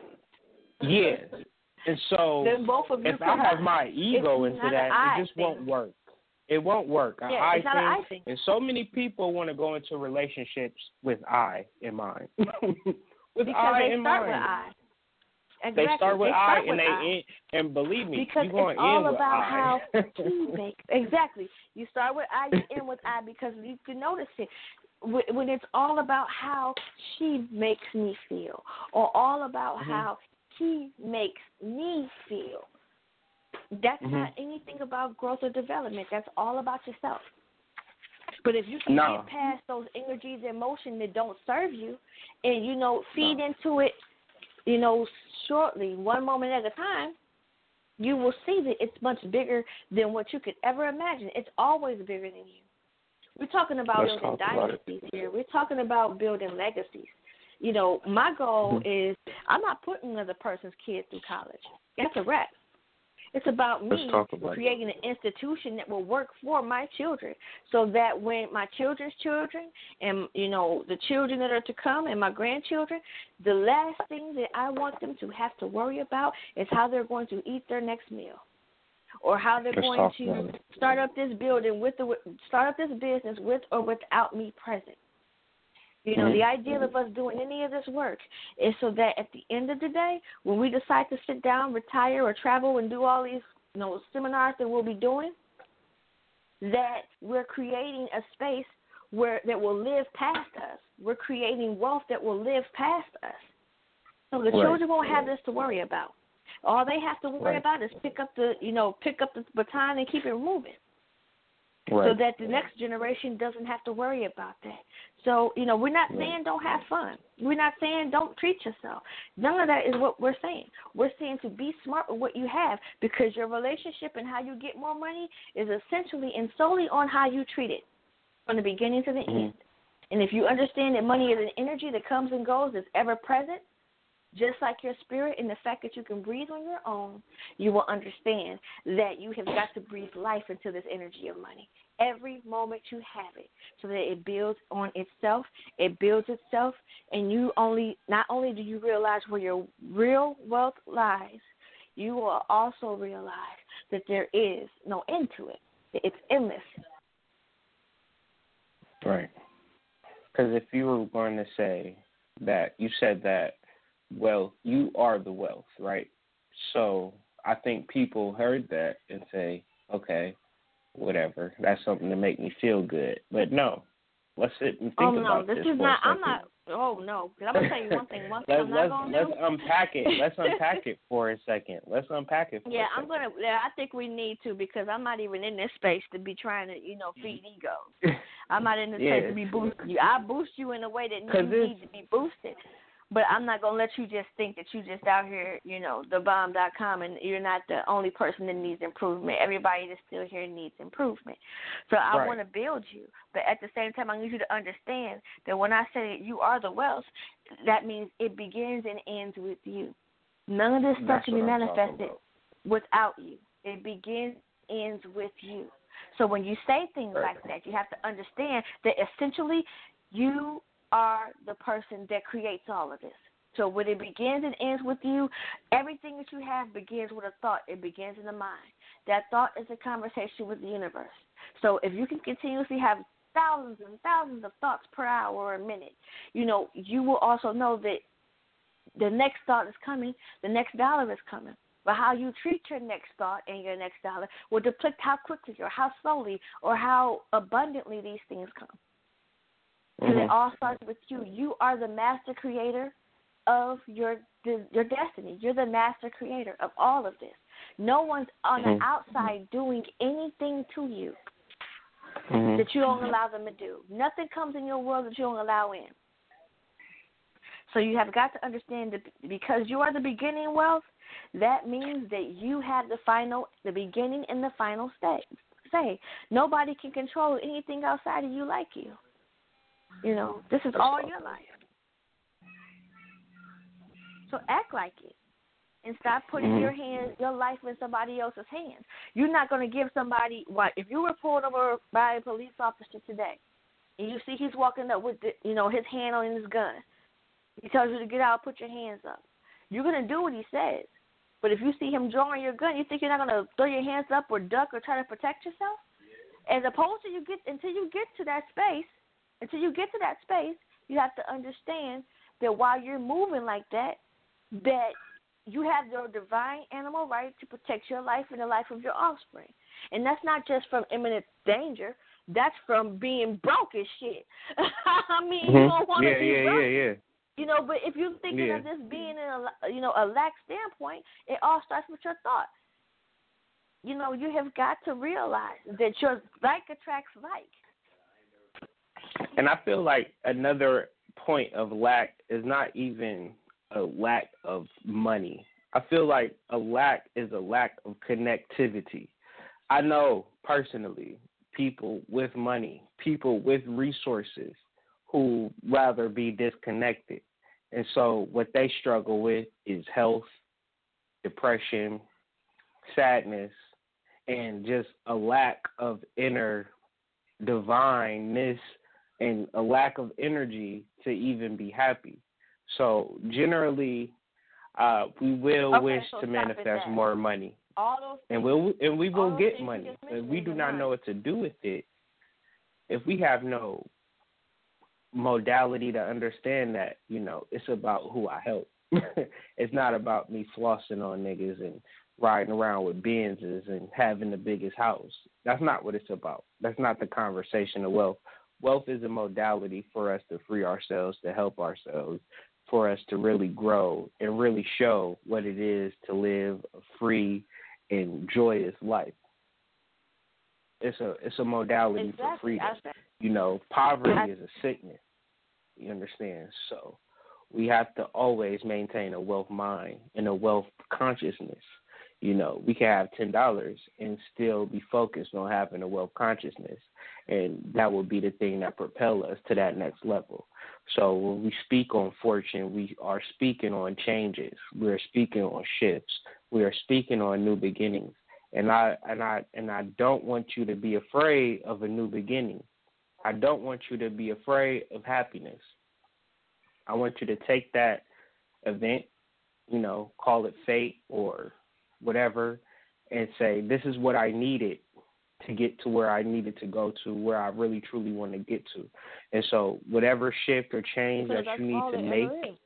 Yeah. And so then both of you if combined. I have my ego it's into that, it just thing. won't work. It won't work. Yeah, I it's not an I thing. And so many people want to go into relationships with I in mind. with because I they in start mind. With I. Exactly. They start with they I start and they I. end, and believe me, because you're going it's all in with about I. how he makes. Exactly. You start with I, you end with I, because you can notice it when it's all about how she makes me feel, or all about mm-hmm. how he makes me feel. That's mm-hmm. not anything about growth or development. That's all about yourself. But if you can no. get past those energies and emotions that don't serve you, and you know feed no. into it, you know, shortly, one moment at a time, you will see that it's much bigger than what you could ever imagine. It's always bigger than you. We're talking about Let's building talk dynasties here. We're talking about building legacies. You know, my goal mm-hmm. is I'm not putting another person's kid through college. That's a wrap. It's about me about creating it. an institution that will work for my children, so that when my children's children and, you know, the children that are to come and my grandchildren, the last thing that I want them to have to worry about is how they're going to eat their next meal, or how they're Let's going to it. start up this building with the start up this business with or without me present. You know, mm-hmm. the idea of us doing any of this work is so that at the end of the day, when we decide to sit down, retire, or travel and do all these, you know, seminars that we'll be doing, that we're creating a space where that will live past us. We're creating wealth that will live past us. So the right. children won't have this to worry about. All they have to worry right. about is pick up the, you know, pick up the baton and keep it moving. Right. So that the next generation doesn't have to worry about that. So, you know, we're not saying right. don't have fun. We're not saying don't treat yourself. None of that is what we're saying. We're saying to be smart with what you have, because your relationship and how you get more money is essentially and solely on how you treat it from the beginning to the mm-hmm. end. And if you understand that money is an energy that comes and goes, that's ever present, just like your spirit, and the fact that you can breathe on your own, you will understand that you have got to breathe life into this energy of money. Every moment you have it, so that it builds on itself, it builds itself, and you only, not only do you realize where your real wealth lies, you will also realize that there is no end to it. It's endless. Right. Because if you were going to say that, you said that, well, you are the wealth, right? So I think people heard that and say, okay, whatever, that's something to make me feel good. But no, let's sit and think oh, no, about this this is for not, a I'm second. not, oh, no, because I'm going to tell you one thing, one thing let's, I'm not let's, going to let's do. unpack it. Let's unpack it for a second. Let's unpack it for Yeah, a I'm second. gonna. Yeah, I think we need to because I'm not even in this space to be trying to, you know, feed egos. I'm not in this Yeah. space to be boosting you. I boost you in a way that you it's- need to be boosted, but I'm not gonna let you just think that you just out here, you know, the bomb dot com, and you're not the only person that needs improvement. Everybody that's still here needs improvement. So I Right. want to build you, but at the same time, I need you to understand that when I say you are the wealth, that means it begins and ends with you. None of this stuff That's can be what I'm talking manifested about. without you. It begins, ends with you. So when you say things Right. like that, you have to understand that essentially you are the person that creates all of this. So when it begins and ends with you, everything that you have begins with a thought. It begins in the mind. That thought is a conversation with the universe. So if you can continuously have thousands and thousands of thoughts per hour or a minute, you know, you will also know that the next thought is coming, the next dollar is coming. But how you treat your next thought and your next dollar will depict how quickly or how slowly or how abundantly these things come. Because Mhm. it all starts with you. You are the master creator of your your destiny. You're the master creator of all of this. No one's on Mhm. the outside doing anything to you Mhm. that you don't allow them to do. Nothing comes in your world that you don't allow in. So you have got to understand that because you are the beginning wealth, that means that you have the final, the beginning and the final stage. Say, nobody can control anything outside of you like you. You know, this is all your life. So act like it. And stop putting Mhm. your hands, your life in somebody else's hands. You're not going to give somebody, what, if you were pulled over by a police officer today, and you see he's walking up with, the, you know, his hand on his gun, he tells you to get out, put your hands up. You're going to do what he says. But if you see him drawing your gun, you think you're not going to throw your hands up or duck or try to protect yourself? As opposed to you get, until you get to that space, until you get to that space, you have to understand that while you're moving like that, that you have your divine animal right to protect your life and the life of your offspring. And that's not just from imminent danger. That's from being broke as shit. I mean, Mhm. you don't want to yeah, be yeah, broke. yeah, yeah. You know, but if you're thinking Yeah. of this being in a, you know, a lack standpoint, it all starts with your thought. You know, you have got to realize that your like attracts like. And I feel like another point of lack is not even a lack of money. I feel like a lack is a lack of connectivity. I know personally people with money, people with resources who rather be disconnected. And so what they struggle with is health, depression, sadness, and just a lack of inner divineness and a lack of energy to even be happy. So generally, uh, we will Okay, wish so to stop manifest at that. more money, All those things, and we'll and we all will those get things you money, just but mentioned we is do the not money. know what to do with it. If we have no modality to understand that, you know, it's about who I help. It's not about me flossing on niggas and riding around with Benzes and having the biggest house. That's not what it's about. That's not the conversation of wealth. Wealth is a modality for us to free ourselves, to help ourselves, for us to really grow and really show what it is to live a free and joyous life. It's a it's a modality Exactly. for freedom. I said- You know, poverty is a sickness. You understand? So we have to always maintain a wealth mind and a wealth consciousness. You know, we can have ten dollars and still be focused on having a wealth consciousness, and that will be the thing that propel us to that next level. So when we speak on fortune, we are speaking on changes. We are speaking on shifts. We are speaking on new beginnings. And I and I and I don't want you to be afraid of a new beginning. I don't want you to be afraid of happiness. I want you to take that event, you know, call it fate or whatever, and say, this is what I needed to get to where I needed to go to, where I really truly want to get to. And so whatever shift or change that you need to make,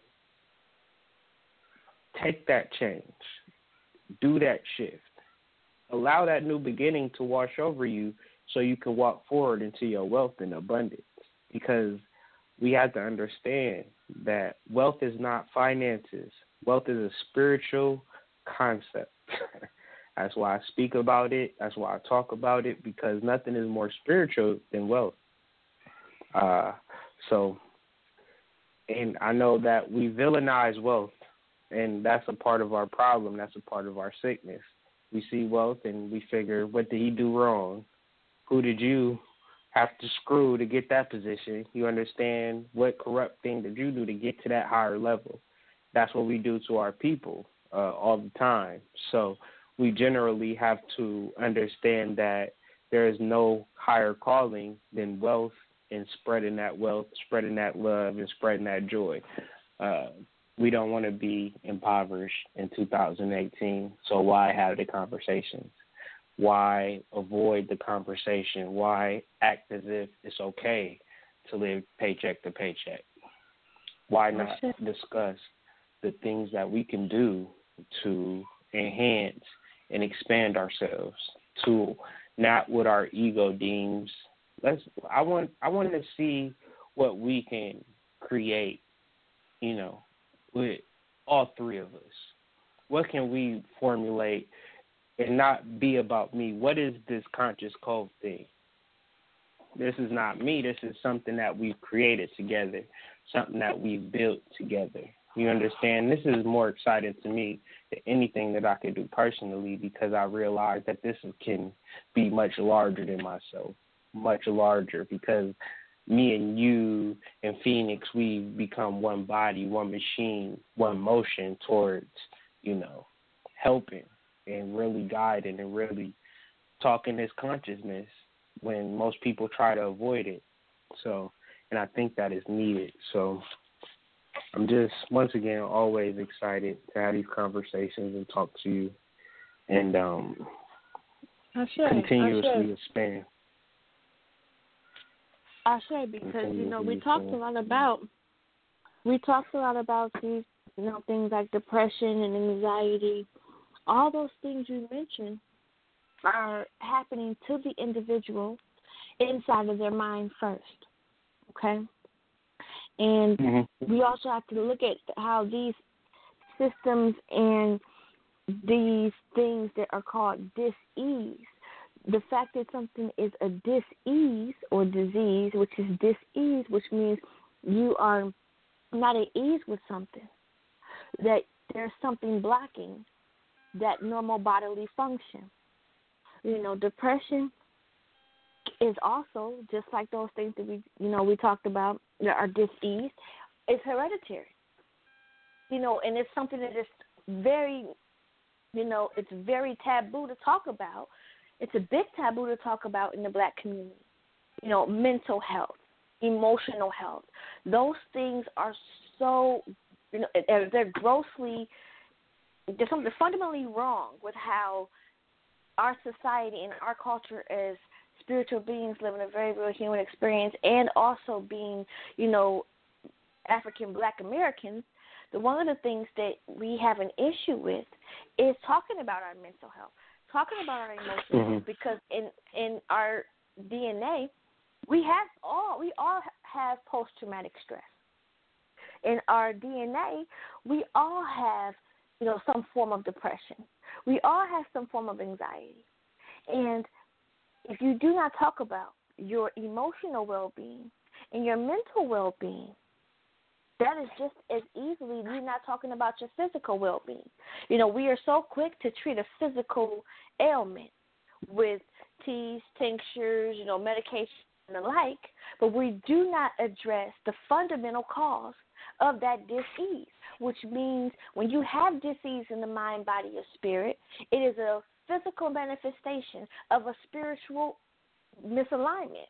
take that change. Do that shift. Allow that new beginning to wash over you so you can walk forward into your wealth and abundance. Because we have to understand that wealth is not finances. Wealth is a spiritual concept. That's why I speak about it. That's why I talk about it, because nothing is more spiritual than wealth. Uh, so, and I know that we villainize wealth, and that's a part of our problem. That's a part of our sickness. We see wealth and we figure, what did he do wrong? Who did you have to screw to get that position? You understand, what corrupt thing did you do to get to that higher level? That's what we do to our people uh, all the time. So we generally have to understand that there is no higher calling than wealth and spreading that wealth, spreading that love, and spreading that joy. Uh, we don't want to be impoverished in two thousand eighteen, so why have the conversations? Why avoid the conversation? Why act as if it's okay to live paycheck to paycheck? Why not discuss the things that we can do to enhance and expand ourselves to not what our ego deems? Let's. I want. I want to see what we can create. You know, with all three of us. What can we formulate and not be about me? What is this conscious code thing? This is not me. This is something that we've created together, something that we've built together. You understand? This is more exciting to me than anything that I could do personally, because I realize that this can be much larger than myself, much larger, because me and you and Phoenix, we've become one body, one machine, one motion towards, you know, helping and really guiding and really talking this consciousness when most people try to avoid it. So, and I think that is needed. So I'm just, once again, always excited to have these conversations and talk to you and um, I should, continuously I should. expand. I should, because, you know, we talked a lot about, we talked a lot about these, you know, things like depression and anxiety. All those things you mentioned are happening to the individual inside of their mind first, okay? And mm-hmm. we also have to look at how these systems and these things that are called dis-ease, the fact that something is a dis-ease or disease, which is dis-ease, which means you are not at ease with something, that there's something blocking that normal bodily function. You know, depression is also, just like those things that we, you know, we talked about that are dis-ease, it's hereditary. You know, and it's something that is very, you know, it's very taboo to talk about. It's a big taboo to talk about in the black community. You know, mental health, emotional health. Those things are so, you know, they're grossly, there's something fundamentally wrong with how our society and our culture as spiritual beings living a very real human experience, and also being, you know, African Black Americans, the one of the things that we have an issue with is talking about our mental health, talking about our emotions, mm-hmm. because in in our D N A, we have all we all have post traumatic stress. In our D N A, we all have, you know, some form of depression. We all have some form of anxiety. And if you do not talk about your emotional well-being and your mental well-being, that is just as easily you not talking about your physical well-being. You know, we are so quick to treat a physical ailment with teas, tinctures, you know, medication and the like, but we do not address the fundamental cause of that dis-ease, which means when you have dis-ease in the mind, body, or spirit, it is a physical manifestation of a spiritual misalignment.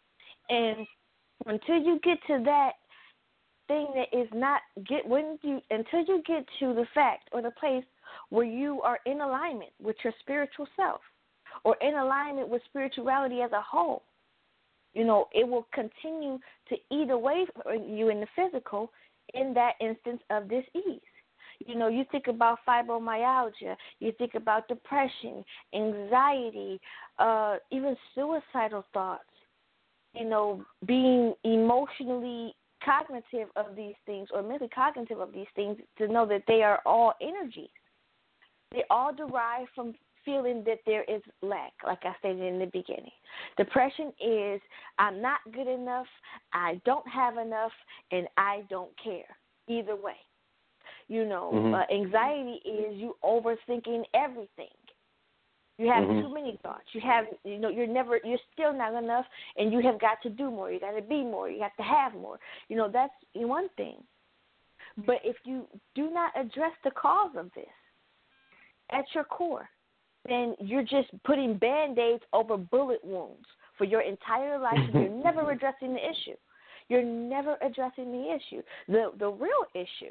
And until you get to that thing that is not get when you until you get to the fact or the place where you are in alignment with your spiritual self, or in alignment with spirituality as a whole. You know, it will continue to eat away from you in the physical in that instance of disease. You know, you think about fibromyalgia, you think about depression, anxiety, uh, even suicidal thoughts, you know, being emotionally cognitive of these things or mentally cognitive of these things, to know that they are all energies. They all derive from feeling that there is lack, like I stated in the beginning. Depression is, I'm not good enough, I don't have enough, and I don't care. Either way. You know, mm-hmm. uh, anxiety is you overthinking everything. You have mm-hmm. too many thoughts. You have, you know, you're never, you're still not enough, and you have got to do more. You got to be more. You have to have more. You know, that's one thing. But if you do not address the cause of this at your core, then you're just putting Band-Aids over bullet wounds for your entire life, and you're never addressing the issue. You're never addressing the issue, the the real issue.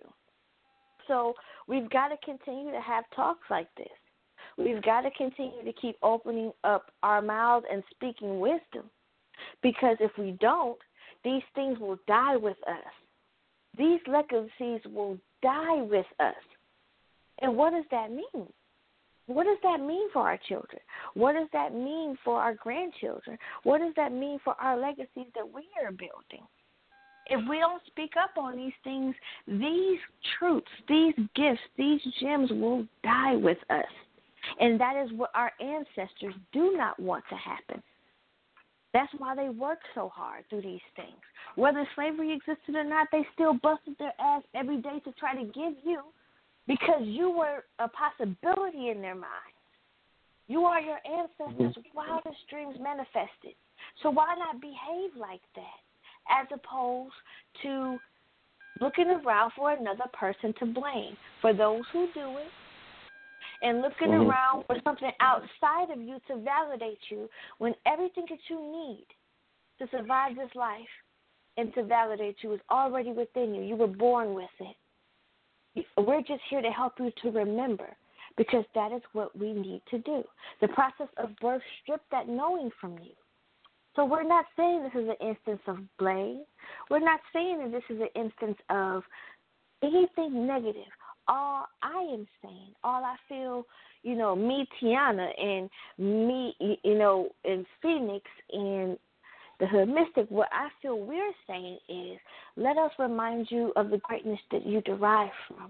So we've got to continue to have talks like this. We've got to continue to keep opening up our mouths and speaking wisdom, because if we don't, these things will die with us. These legacies will die with us. And what does that mean? What does that mean for our children? What does that mean for our grandchildren? What does that mean for our legacies that we are building? If we don't speak up on these things, these truths, these gifts, these gems will die with us. And that is what our ancestors do not want to happen. That's why they worked so hard through these things. Whether slavery existed or not, they still busted their ass every day to try to give you, because you were a possibility in their minds. You are your ancestors' wildest dreams manifested. So why not behave like that, as opposed to looking around for another person to blame for those who do it, and looking mm-hmm. around for something outside of you to validate you, when everything that you need to survive this life and to validate you is already within you. You were born with it. We're just here to help you to remember, because that is what we need to do. The process of birth stripped that knowing from you. So we're not saying this is an instance of blame. We're not saying that this is an instance of anything negative. All I am saying, all I feel, you know, me, Tiana, and me, you know, and Phoenix, and the Hood Mystic, what I feel we're saying is, let us remind you of the greatness that you derive from,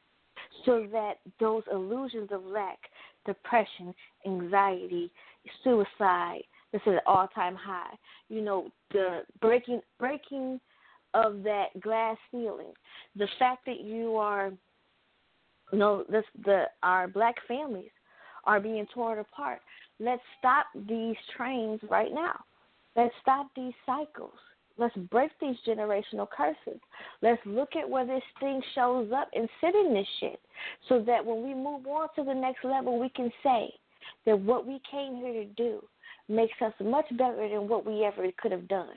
so that those illusions of lack, depression, anxiety, suicide, this is an all-time high, you know, the breaking breaking of that glass ceiling, the fact that you are, you know, this, the our black families are being torn apart. Let's stop these trains right now. Let's stop these cycles. Let's break these generational curses. Let's look at where this thing shows up and sit in this shit, so that when we move on to the next level, we can say that what we came here to do makes us much better than what we ever could have done.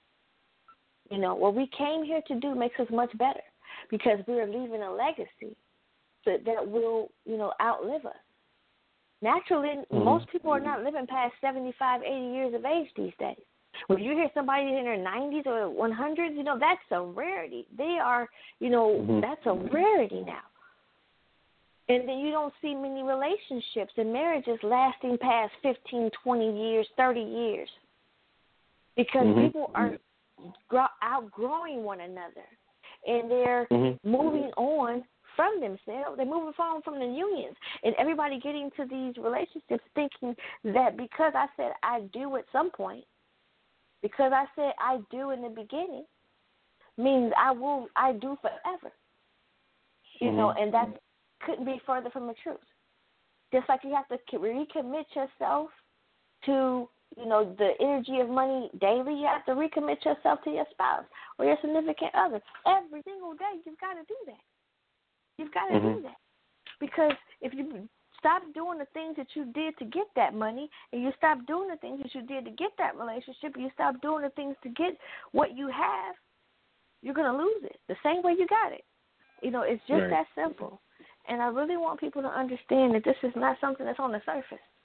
You know, what we came here to do makes us much better, because we are leaving a legacy that, that will, you know, outlive us. Naturally, mm-hmm. most people are not living past seventy-five, eighty years of age these days. When you hear somebody in their nineties or one hundreds, you know, that's a rarity. They are, you know, mm-hmm. that's a rarity now. And then you don't see many relationships and marriages lasting past fifteen, twenty years, thirty years, because mm-hmm. people are grow- outgrowing one another, and they're mm-hmm. moving on from themselves. They're moving on from the unions, and everybody getting to these relationships thinking that because I said I do at some point, because I said I do in the beginning, means I will, I do forever. You mm-hmm. know, and that couldn't be further from the truth. Just like you have to recommit yourself to, you know, the energy of money daily, you have to recommit yourself to your spouse or your significant other. Every single day, you've got to do that. You've got to mm-hmm. do that. Because if you stop doing the things that you did to get that money, and you stop doing the things that you did to get that relationship, and you stop doing the things to get what you have, you're going to lose it the same way you got it. You know, it's just right. that simple. And I really want people to understand that this is not something that's on the surface.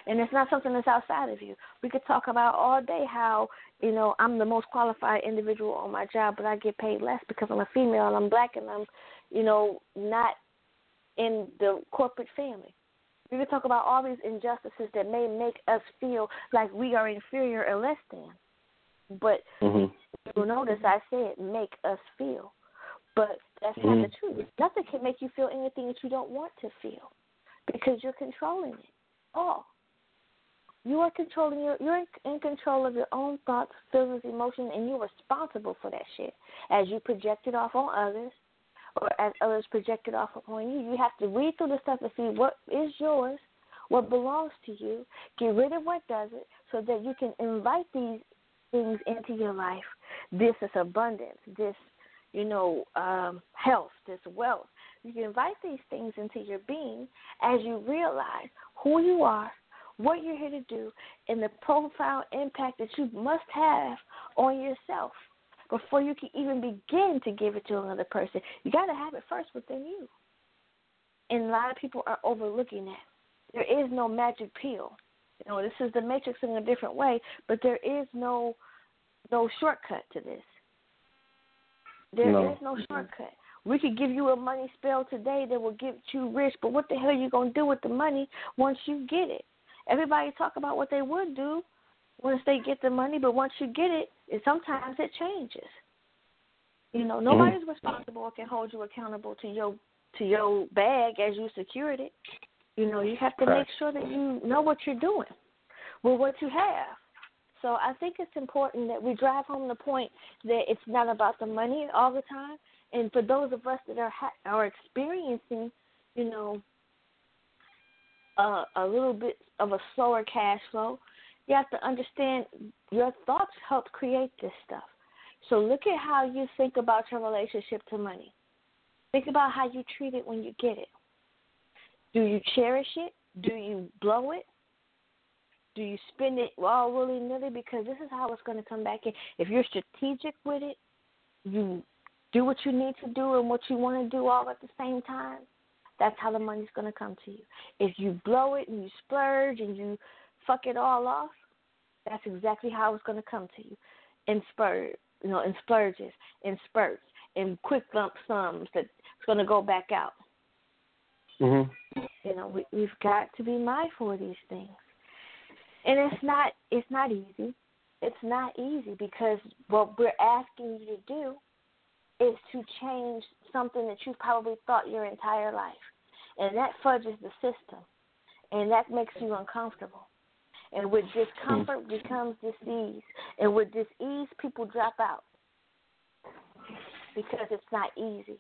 And it's not something that's outside of you. We could talk about all day how, you know, I'm the most qualified individual on my job, but I get paid less because I'm a female and I'm black and I'm, you know, not in the corporate family. We could talk about all these injustices that may make us feel like we are inferior or less than. But mm-hmm. you'll notice I said make us feel. But that's mm-hmm. not the truth. Nothing can make you feel anything that you don't want to feel because you're controlling it all. You are controlling your, you're in control of your own thoughts, feelings, emotions, and you're responsible for that shit. As you project it off on others, or as others project it off upon you, you have to read through the stuff and see what is yours, what belongs to you, get rid of what doesn't, so that you can invite these things into your life. This is abundance, this, you know, um, health, this wealth. You can invite these things into your being as you realize who you are, what you're here to do, and the profound impact that you must have on yourself before you can even begin to give it to another person. You got to have it first within you. And a lot of people are overlooking that. There is no magic pill. You know, this is the matrix in a different way, but there is no no shortcut to this. There no. is no shortcut. We could give you a money spell today that will get you rich, but what the hell are you going to do with the money once you get it? Everybody talk about what they would do once they get the money, but once you get it, it sometimes it changes. You know, nobody's mm-hmm. responsible or can hold you accountable to your to your bag as you secured it. You know, you have to right. make sure that you know what you're doing with what you have. So I think it's important that we drive home the point that it's not about the money all the time. And for those of us that are ha- are experiencing, you know, uh, a little bit of a slower cash flow, you have to understand your thoughts help create this stuff. So look at how you think about your relationship to money. Think about how you treat it when you get it. Do you cherish it? Do you blow it? Do you spend it all willy-nilly? Because this is how it's going to come back in. If you're strategic with it, you do what you need to do and what you want to do all at the same time, that's how the money's going to come to you. If you blow it and you splurge and you fuck it all off, that's exactly how it's going to come to you. In spur, you know, in splurges, in spurts, in quick lump sums that's going to go back out. Mm-hmm. You know, we, we've got to be mindful of these things. And it's not it's not easy. It's not easy because what we're asking you to do is to change something that you've probably thought your entire life. And that fudges the system. And that makes you uncomfortable. And with discomfort mm. becomes disease. And with disease, people drop out because it's not easy.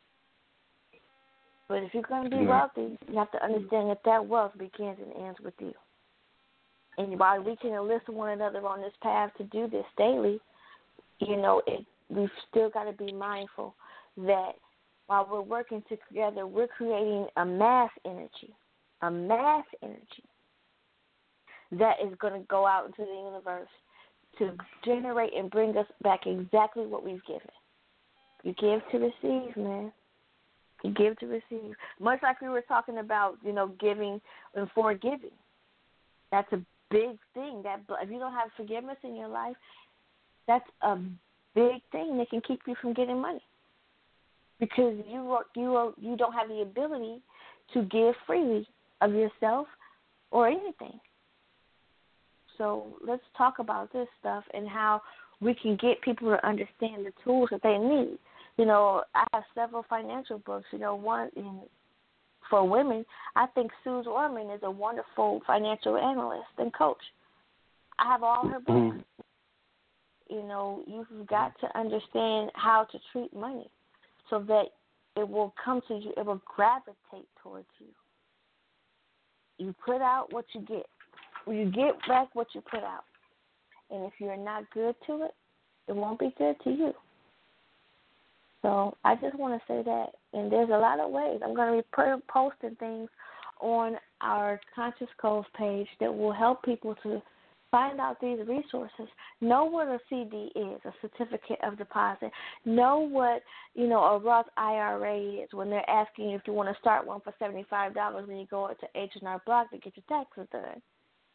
But if you're going to be mm. wealthy, you have to understand that that wealth begins and ends with you. And while we can enlist one another on this path to do this daily, you know, it, we've still got to be mindful that while we're working together, we're creating a mass energy, a mass energy that is going to go out into the universe to generate and bring us back exactly what we've given. You give to receive, man. You give to receive. Much like we were talking about, you know, giving and forgiving. That's a big thing. That if you don't have forgiveness in your life, that's a big thing that can keep you from getting money because you are, you are, you don't have the ability to give freely of yourself or anything. So let's talk about this stuff and how we can get people to understand the tools that they need. You know, I have several financial books. You know, one in for women, I think Suze Orman is a wonderful financial analyst and coach. I have all her books. Mm-hmm. You know, you've got to understand how to treat money so that it will come to you, it will gravitate towards you. You put out what you get. You get back what you put out. And if you're not good to it, it won't be good to you. So I just want to say that, and there's a lot of ways. I'm going to be put, posting things on our Conscious Codes page that will help people to find out these resources. Know what a C D is, a certificate of deposit. Know what, you know, a Roth I R A is when they're asking you if you want to start one for seventy-five dollars when you go to H and R Block to get your taxes done.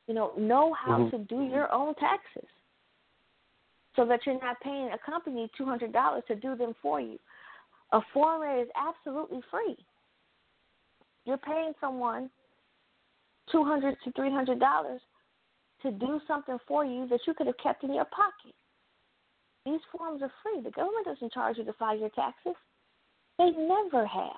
You know, know how mm-hmm. to do your own taxes so that you're not paying a company two hundred dollars to do them for you. A Form A is absolutely free. You're paying someone two hundred dollars to three hundred dollars to do something for you that you could have kept in your pocket. These forms are free. The government doesn't charge you to file your taxes. They never have.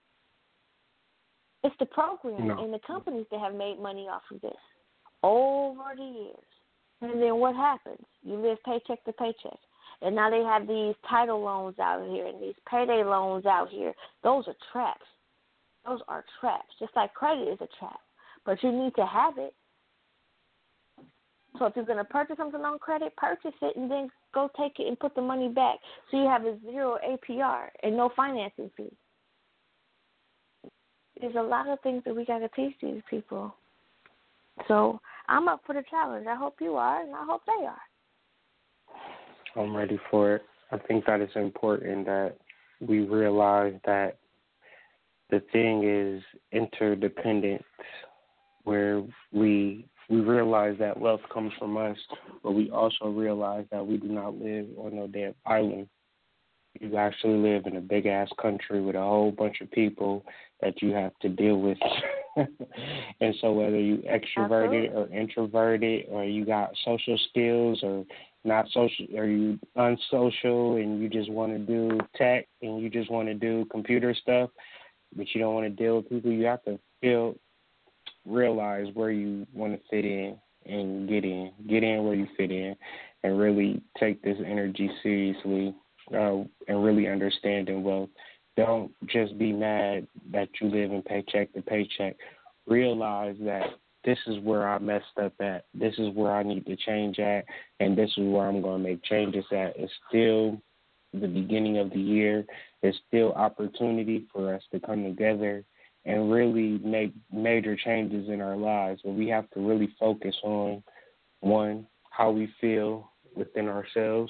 It's the program no. and the companies that have made money off of this over the years. And then what happens? You live paycheck to paycheck. And now they have these title loans out here and these payday loans out here. Those are traps. Those are traps. Just like credit is a trap. But you need to have it. So if you're going to purchase something on credit, purchase it and then go take it and put the money back. So you have a zero A P R and no financing fee. There's a lot of things that we got to teach these people. So I'm up for the challenge. I hope you are, and I hope they are. I'm ready for it. I think that it's important that we realize that the thing is interdependent, where we we realize that wealth comes from us, but we also realize that we do not live on no damn island. You actually live in a big-ass country with a whole bunch of people that you have to deal with. And so whether you extroverted or introverted, or you got social skills or not social, or you unsocial and you just want to do tech and you just want to do computer stuff, but you don't want to deal with people, you have to feel, realize where you want to fit in and get in. Get in where you fit in and really take this energy seriously. Uh, and really understanding wealth. Don't just be mad that you live in paycheck to paycheck. Realize that this is where I messed up at. This is where I need to change at, and this is where I'm going to make changes at. It's still the beginning of the year. There's still opportunity for us to come together and really make major changes in our lives. But we have to really focus on, one, how we feel within ourselves.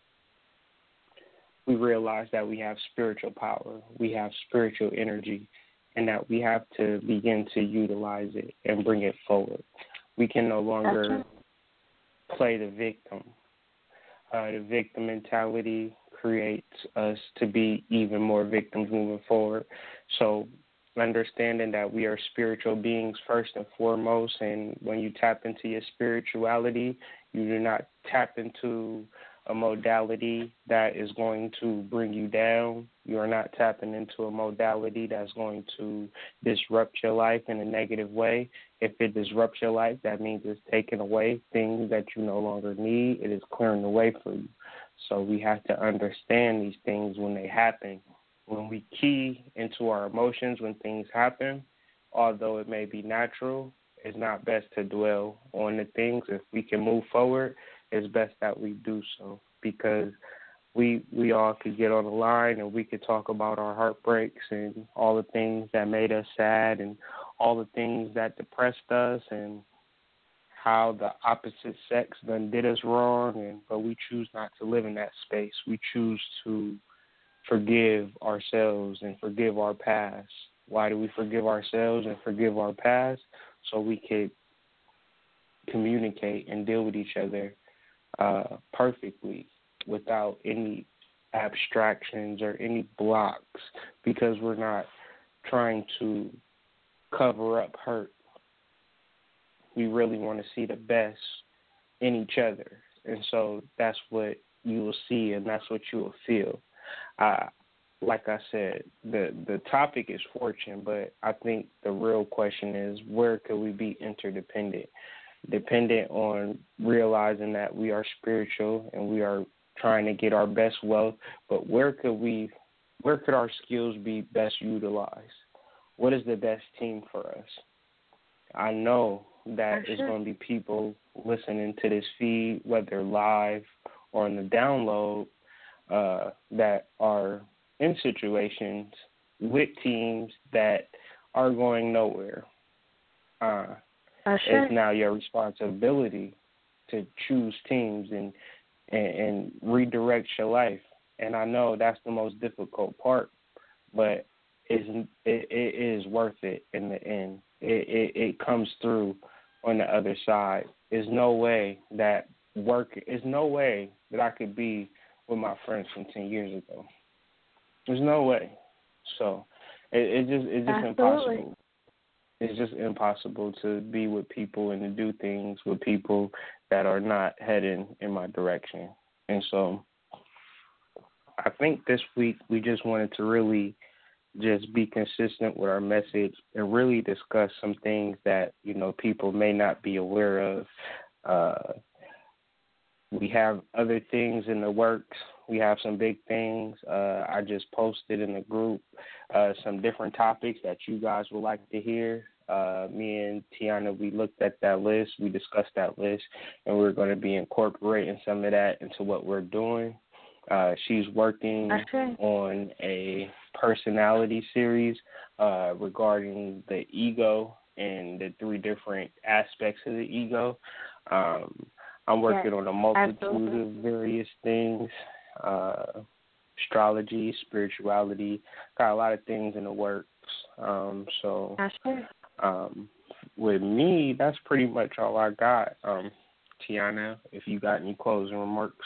We realize that we have spiritual power, we have spiritual energy, and that we have to begin to utilize it and bring it forward. We can no longer play the victim. Uh, the victim mentality creates us to be even more victims moving forward. So understanding that we are spiritual beings first and foremost, and when you tap into your spirituality, you do not tap into a modality that is going to bring you down. You are not tapping into a modality that's going to disrupt your life in a negative way. If it disrupts your life, that means it's taking away things that you no longer need. It is clearing the way for you. So we have to understand these things when they happen. When we key into our emotions when things happen, although it may be natural, it's not best to dwell on the things. If we can move forward, it's best that we do so, because we we all could get on the line and we could talk about our heartbreaks and all the things that made us sad and all the things that depressed us and how the opposite sex done did us wrong, and but we choose not to live in that space. We choose to forgive ourselves and forgive our past. Why do we forgive ourselves and forgive our past? So we could communicate and deal with each other uh, perfectly without any abstractions or any blocks, because we're not trying to cover up hurt. We really want to see the best in each other. And so that's what you will see and that's what you will feel. Uh, like I said, the, the topic is fortune, but I think the real question is, where could we be interdependent? Dependent on realizing that we are spiritual and we are trying to get our best wealth, but where could we, where could our skills be best utilized? What is the best team for us? I know that there's going to be people listening to this feed, whether live or on the download, uh, that are in situations with teams that are going nowhere. Uh, it's now your responsibility to choose teams and, and and redirect your life. And I know that's the most difficult part, but it's, it, it is worth it in the end. It, it, it comes through on the other side. There's no way that work. There's no way that I could be with my friends from ten years ago. There's no way. So it, it just it's just Absolutely. impossible. It's just impossible to be with people and to do things with people that are not heading in my direction. And so I think this week we just wanted to really just be consistent with our message and really discuss some things that, you know, people may not be aware of. Uh, we have other things in the works. We have some big things. Uh, I just posted in the group uh, some different topics that you guys would like to hear. Uh, me and Tiana, we looked at that list. We discussed that list, and we're going to be incorporating some of that into what we're doing. Uh, she's working Okay. on a personality series uh, regarding the ego and the three different aspects of the ego. Um, I'm working Yes, on a multitude absolutely. of various things, uh, astrology, spirituality, got a lot of things in the works. Um, so Okay. um, with me, that's pretty much all I got. Um, Tiana, if you got any closing remarks.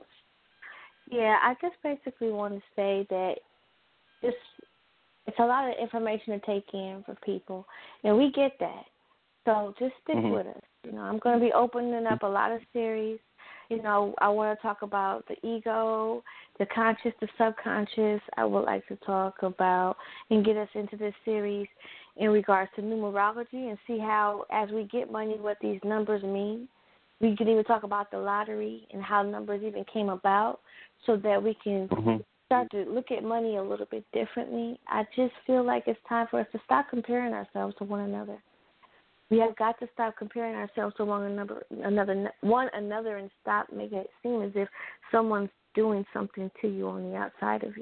Yeah, I just basically want to say that it's, it's a lot of information to take in for people, and we get that. So just stick Mm-hmm. with us. You know, I'm going to be opening up a lot of series. You know, I want to talk about the ego, the conscious, the subconscious. I would like to talk about and get us into this series in regards to numerology and see how, as we get money, what these numbers mean. We can even talk about the lottery and how numbers even came about so that we can Mm-hmm. start to look at money a little bit differently. I just feel like it's time for us to stop comparing ourselves to one another. We have got to stop comparing ourselves to one another, another, one another, and stop making it seem as if someone's doing something to you on the outside of you.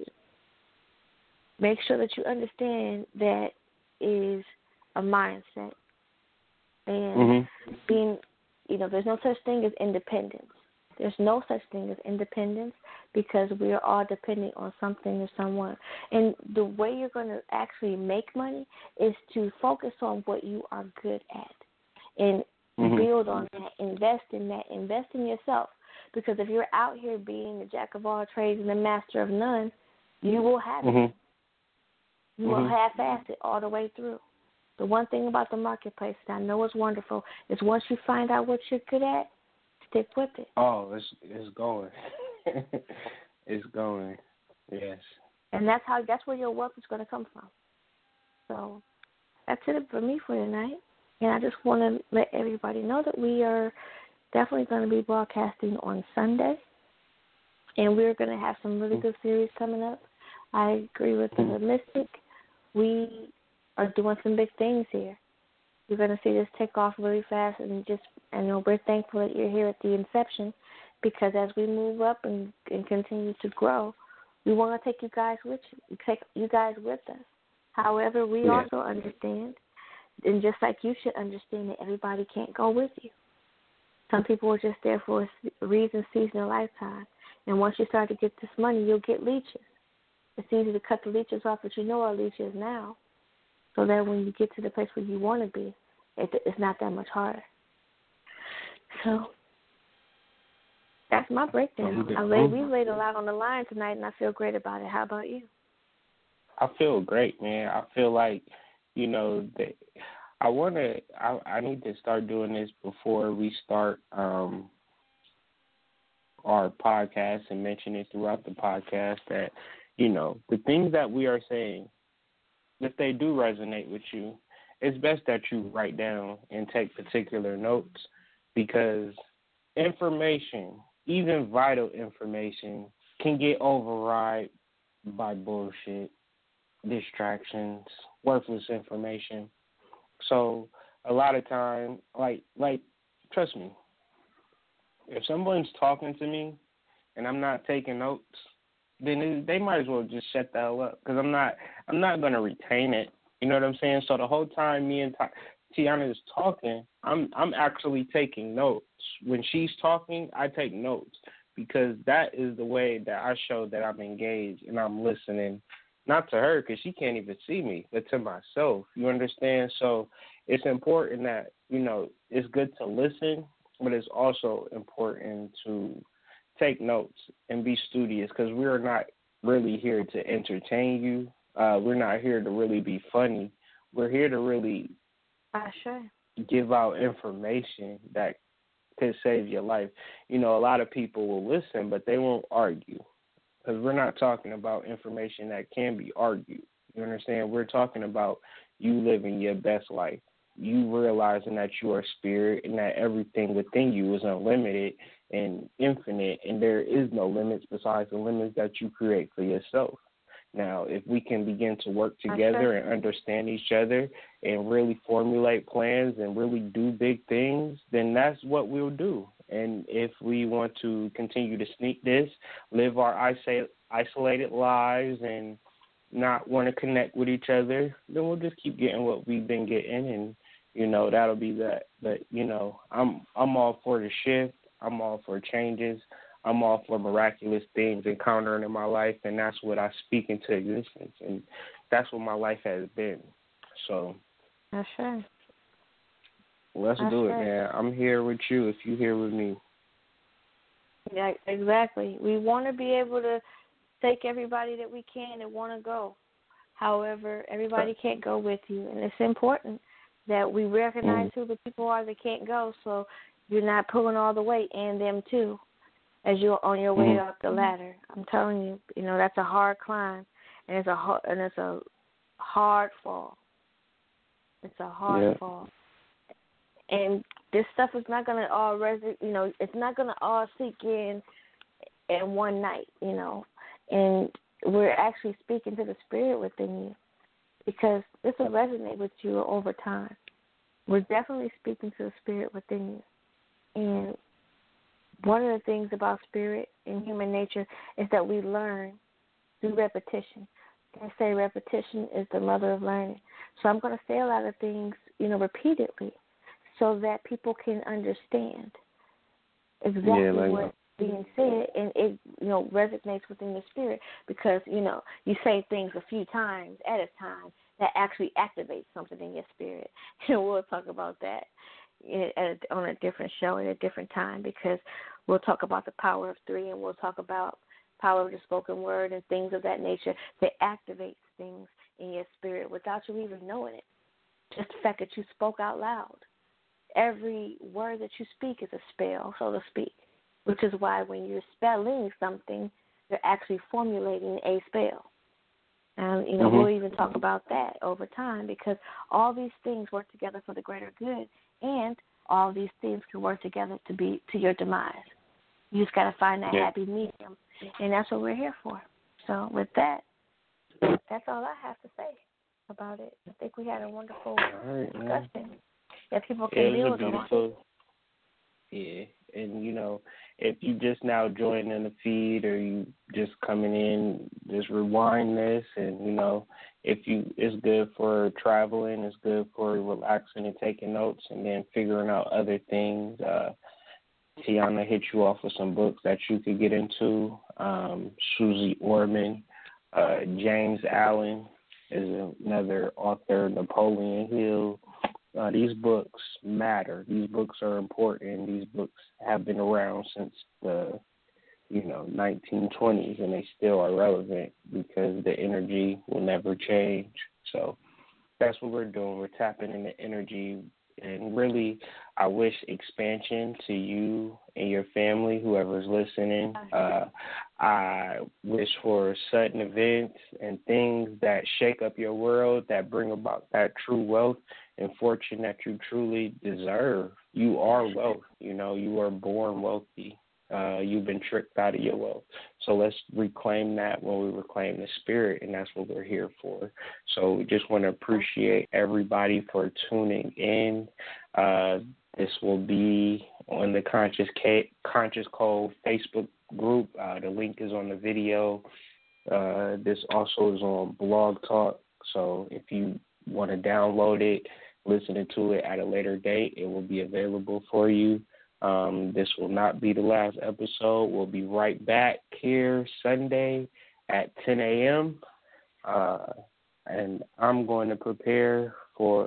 Make sure that you understand that is a mindset, and Mm-hmm. being, you know, there's no such thing as independence. There's no such thing as independence because we are all dependent on something or someone. And the way you're going to actually make money is to focus on what you are good at and Mm-hmm. build on that, invest in that, invest in yourself. Because if you're out here being the jack of all trades and the master of none, you will have it. Mm-hmm. You will Mhm. half-ass it all the way through. The one thing about the marketplace that I know is wonderful is once you find out what you're good at, stick with it. Oh, it's it's going. It's going. Yes. And that's how that's where your wealth is going to come from. So that's it for me for tonight. And I just want to let everybody know that we are definitely going to be broadcasting on Sunday. And we're going to have some really good series coming up. I agree with the Mystic. We are doing some big things here. You're going to see this take off really fast, and just, and you know, we're thankful that you're here at the inception, because as we move up and, and continue to grow, we want to take you guys with you, take you guys with us. However, we Yeah. also understand, and just like you should understand, that everybody can't go with you. Some people are just there for a reason, season, or lifetime. And once you start to get this money, you'll get leeches. It's easy to cut the leeches off, but you know our leeches now. So that when you get to the place where you want to be, it, it's not that much harder. So that's my breakdown. I laid, we laid a lot on the line tonight, and I feel great about it. How about you? I feel great, man. I feel like, you know, that I want to, I, I need to start doing this before we start um, our podcast and mention it throughout the podcast that, you know, the things that we are saying, if they do resonate with you, it's best that you write down and take particular notes, because information, even vital information, can get override by bullshit, distractions, worthless information. So a lot of time, like, like, trust me, if someone's talking to me and I'm not taking notes, then it, they might as well just shut the hell up, because I'm not, I'm not going to retain it. You know what I'm saying? So the whole time me and T- Tiana is talking, I'm, I'm actually taking notes. When she's talking, I take notes, because that is the way that I show that I'm engaged and I'm listening, not to her because she can't even see me, but to myself. You understand? So it's important that, you know, it's good to listen, but it's also important to take notes and be studious, because we're not really here to entertain you. Uh, we're not here to really be funny. We're here to really I sure. give out information that could save your life. You know, a lot of people will listen, but they won't argue, because we're not talking about information that can be argued. You understand? We're talking about you living your best life, you realizing that you are spirit and that everything within you is unlimited and infinite, and there is no limits besides the limits that you create for yourself. Now, if we can begin to work together and understand each other and really formulate plans and really do big things, then that's what we'll do. And if we want to continue to sneak this, live our isolated lives and not want to connect with each other, then we'll just keep getting what we've been getting, and, you know, that'll be that. But, you know, I'm I'm all for the shift. I'm all for changes. I'm all for miraculous things encountering in my life, and that's what I speak into existence, and that's what my life has been. So, that's sure. Let's that's do sure. it, man. I'm here with you if you're here with me. Yeah, exactly. We want to be able to take everybody that we can and want to go. However, everybody can't go with you, and it's important that we recognize mm-hmm. who the people are that can't go, so you're not pulling all the weight, and them too, as you're on your way mm-hmm. up the ladder. I'm telling you, you know, that's a hard climb, and it's a hard, and it's a hard fall. It's a hard yeah. fall, and this stuff is not gonna all resi- you know, it's not gonna all sink in in one night, you know, and we're actually speaking to the spirit within you, because this will resonate with you over time. We're definitely speaking to the spirit within you. And one of the things about spirit and human nature is that we learn through repetition. They say repetition is the mother of learning. So I'm going to say a lot of things, you know, repeatedly, so that people can understand exactly yeah, like what's being said, and it, you know, resonates within the spirit, because, you know, you say things a few times at a time that actually activates something in your spirit. And we'll talk about that at a, on a different show at a different time, because we'll talk about the power of three, and we'll talk about power of the spoken word and things of that nature that activates things in your spirit without you even knowing it. Just the fact that you spoke out loud. Every word that you speak is a spell, so to speak, which is why when you're spelling something, you're actually formulating a spell. And, you know, mm-hmm. we'll even talk about that over time, because all these things work together for the greater good, and all these things can work together to be to your demise. You just got to find that yeah. happy medium, and that's what we're here for. So with that, that's all I have to say about it. I think we had a wonderful right, discussion man. that people can yeah, build on. Yeah, and, you know, if you just now joining the feed, or you just coming in, just rewind this, and, you know, if you, it's good for traveling, it's good for relaxing and taking notes, and then figuring out other things. Uh, Tiana hit you off with some books that you could get into. Um, Susie Orman, uh, James Allen is another author, Napoleon Hill. Uh, these books matter. These books are important. These books have been around since the, you know, nineteen twenties, and they still are relevant because the energy will never change. So that's what we're doing. We're tapping into energy, and really, I wish expansion to you and your family, whoever's listening. Uh, I wish for sudden events and things that shake up your world, that bring about that true wealth and fortune that you truly deserve. You are wealth. You know, you are born wealthy. Uh, you've been tricked out of your wealth. So let's reclaim that when we reclaim the spirit, and that's what we're here for. So we just want to appreciate everybody for tuning in. Uh, this will be on the Conscious K- Conscious Code Facebook group. Uh, the link is on the video. Uh, this also is on Blog Talk. So if you want to download it, listen to it at a later date, it will be available for you. Um, this will not be the last episode. We'll be right back here Sunday at ten a.m. Uh, and I'm going to prepare for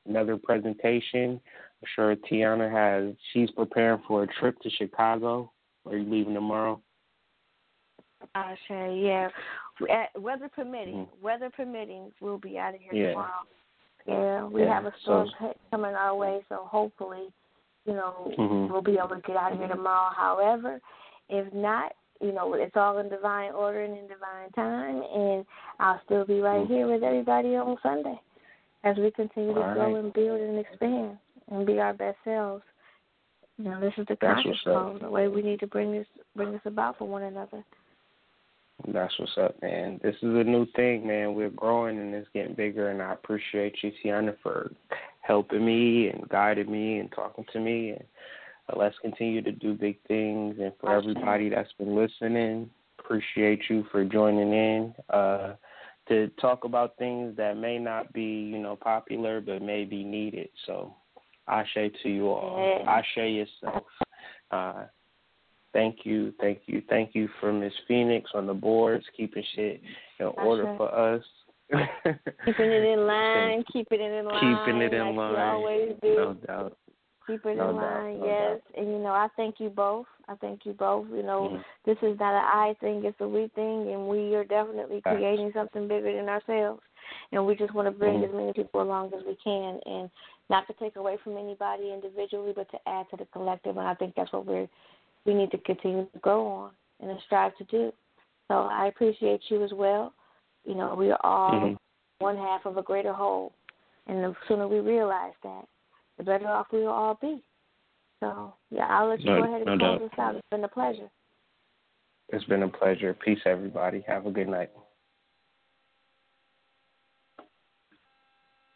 another presentation. I'm sure Tiana has, she's preparing for a trip to Chicago. Are you leaving tomorrow? I say, yeah. At, weather permitting, mm-hmm. weather permitting, we'll be out of here yeah. tomorrow. Yeah, we yeah. have a storm so, coming our way, so hopefully, you know, mm-hmm. we'll be able to get out of here tomorrow. However, if not, you know, it's all in divine order and in divine time, and I'll still be right mm-hmm. here with everybody on Sunday as we continue to all grow right. and build and expand and be our best selves. You know, this is the conscious code, the way we need to bring this bring this about for one another. That's what's up, man. This is a new thing, man. We're growing and it's getting bigger, and I appreciate you, Tiana, for helping me and guiding me and talking to me. And uh, let's continue to do big things. And for everybody that's been listening, appreciate you for joining in uh, to talk about things that may not be, you know, popular but may be needed. So, ashe to you all. Yeah. Ashe yourself. Uh, Thank you, thank you, thank you for Miss Phoenix on the boards, keeping shit in order sure. for us. Keeping it in line, keeping it in line. Keeping it in like line. You always do. No doubt. Keep it no in doubt, line, no yes. doubt. And, you know, I thank you both. I thank you both. You know, mm-hmm. this is not an I thing, it's a we thing, and we are definitely That's creating something bigger than ourselves. And we just want to bring mm-hmm. as many people along as we can, and not to take away from anybody individually, but to add to the collective. And I think that's what we're we need to continue to grow on and to strive to do. So I appreciate you as well. You know, we are all mm-hmm. one half of a greater whole. And the sooner we realize that, the better off we will all be. So, yeah, I'll let you no, go ahead and no close doubt. this out. It's been a pleasure. It's been a pleasure. Peace, everybody. Have a good night.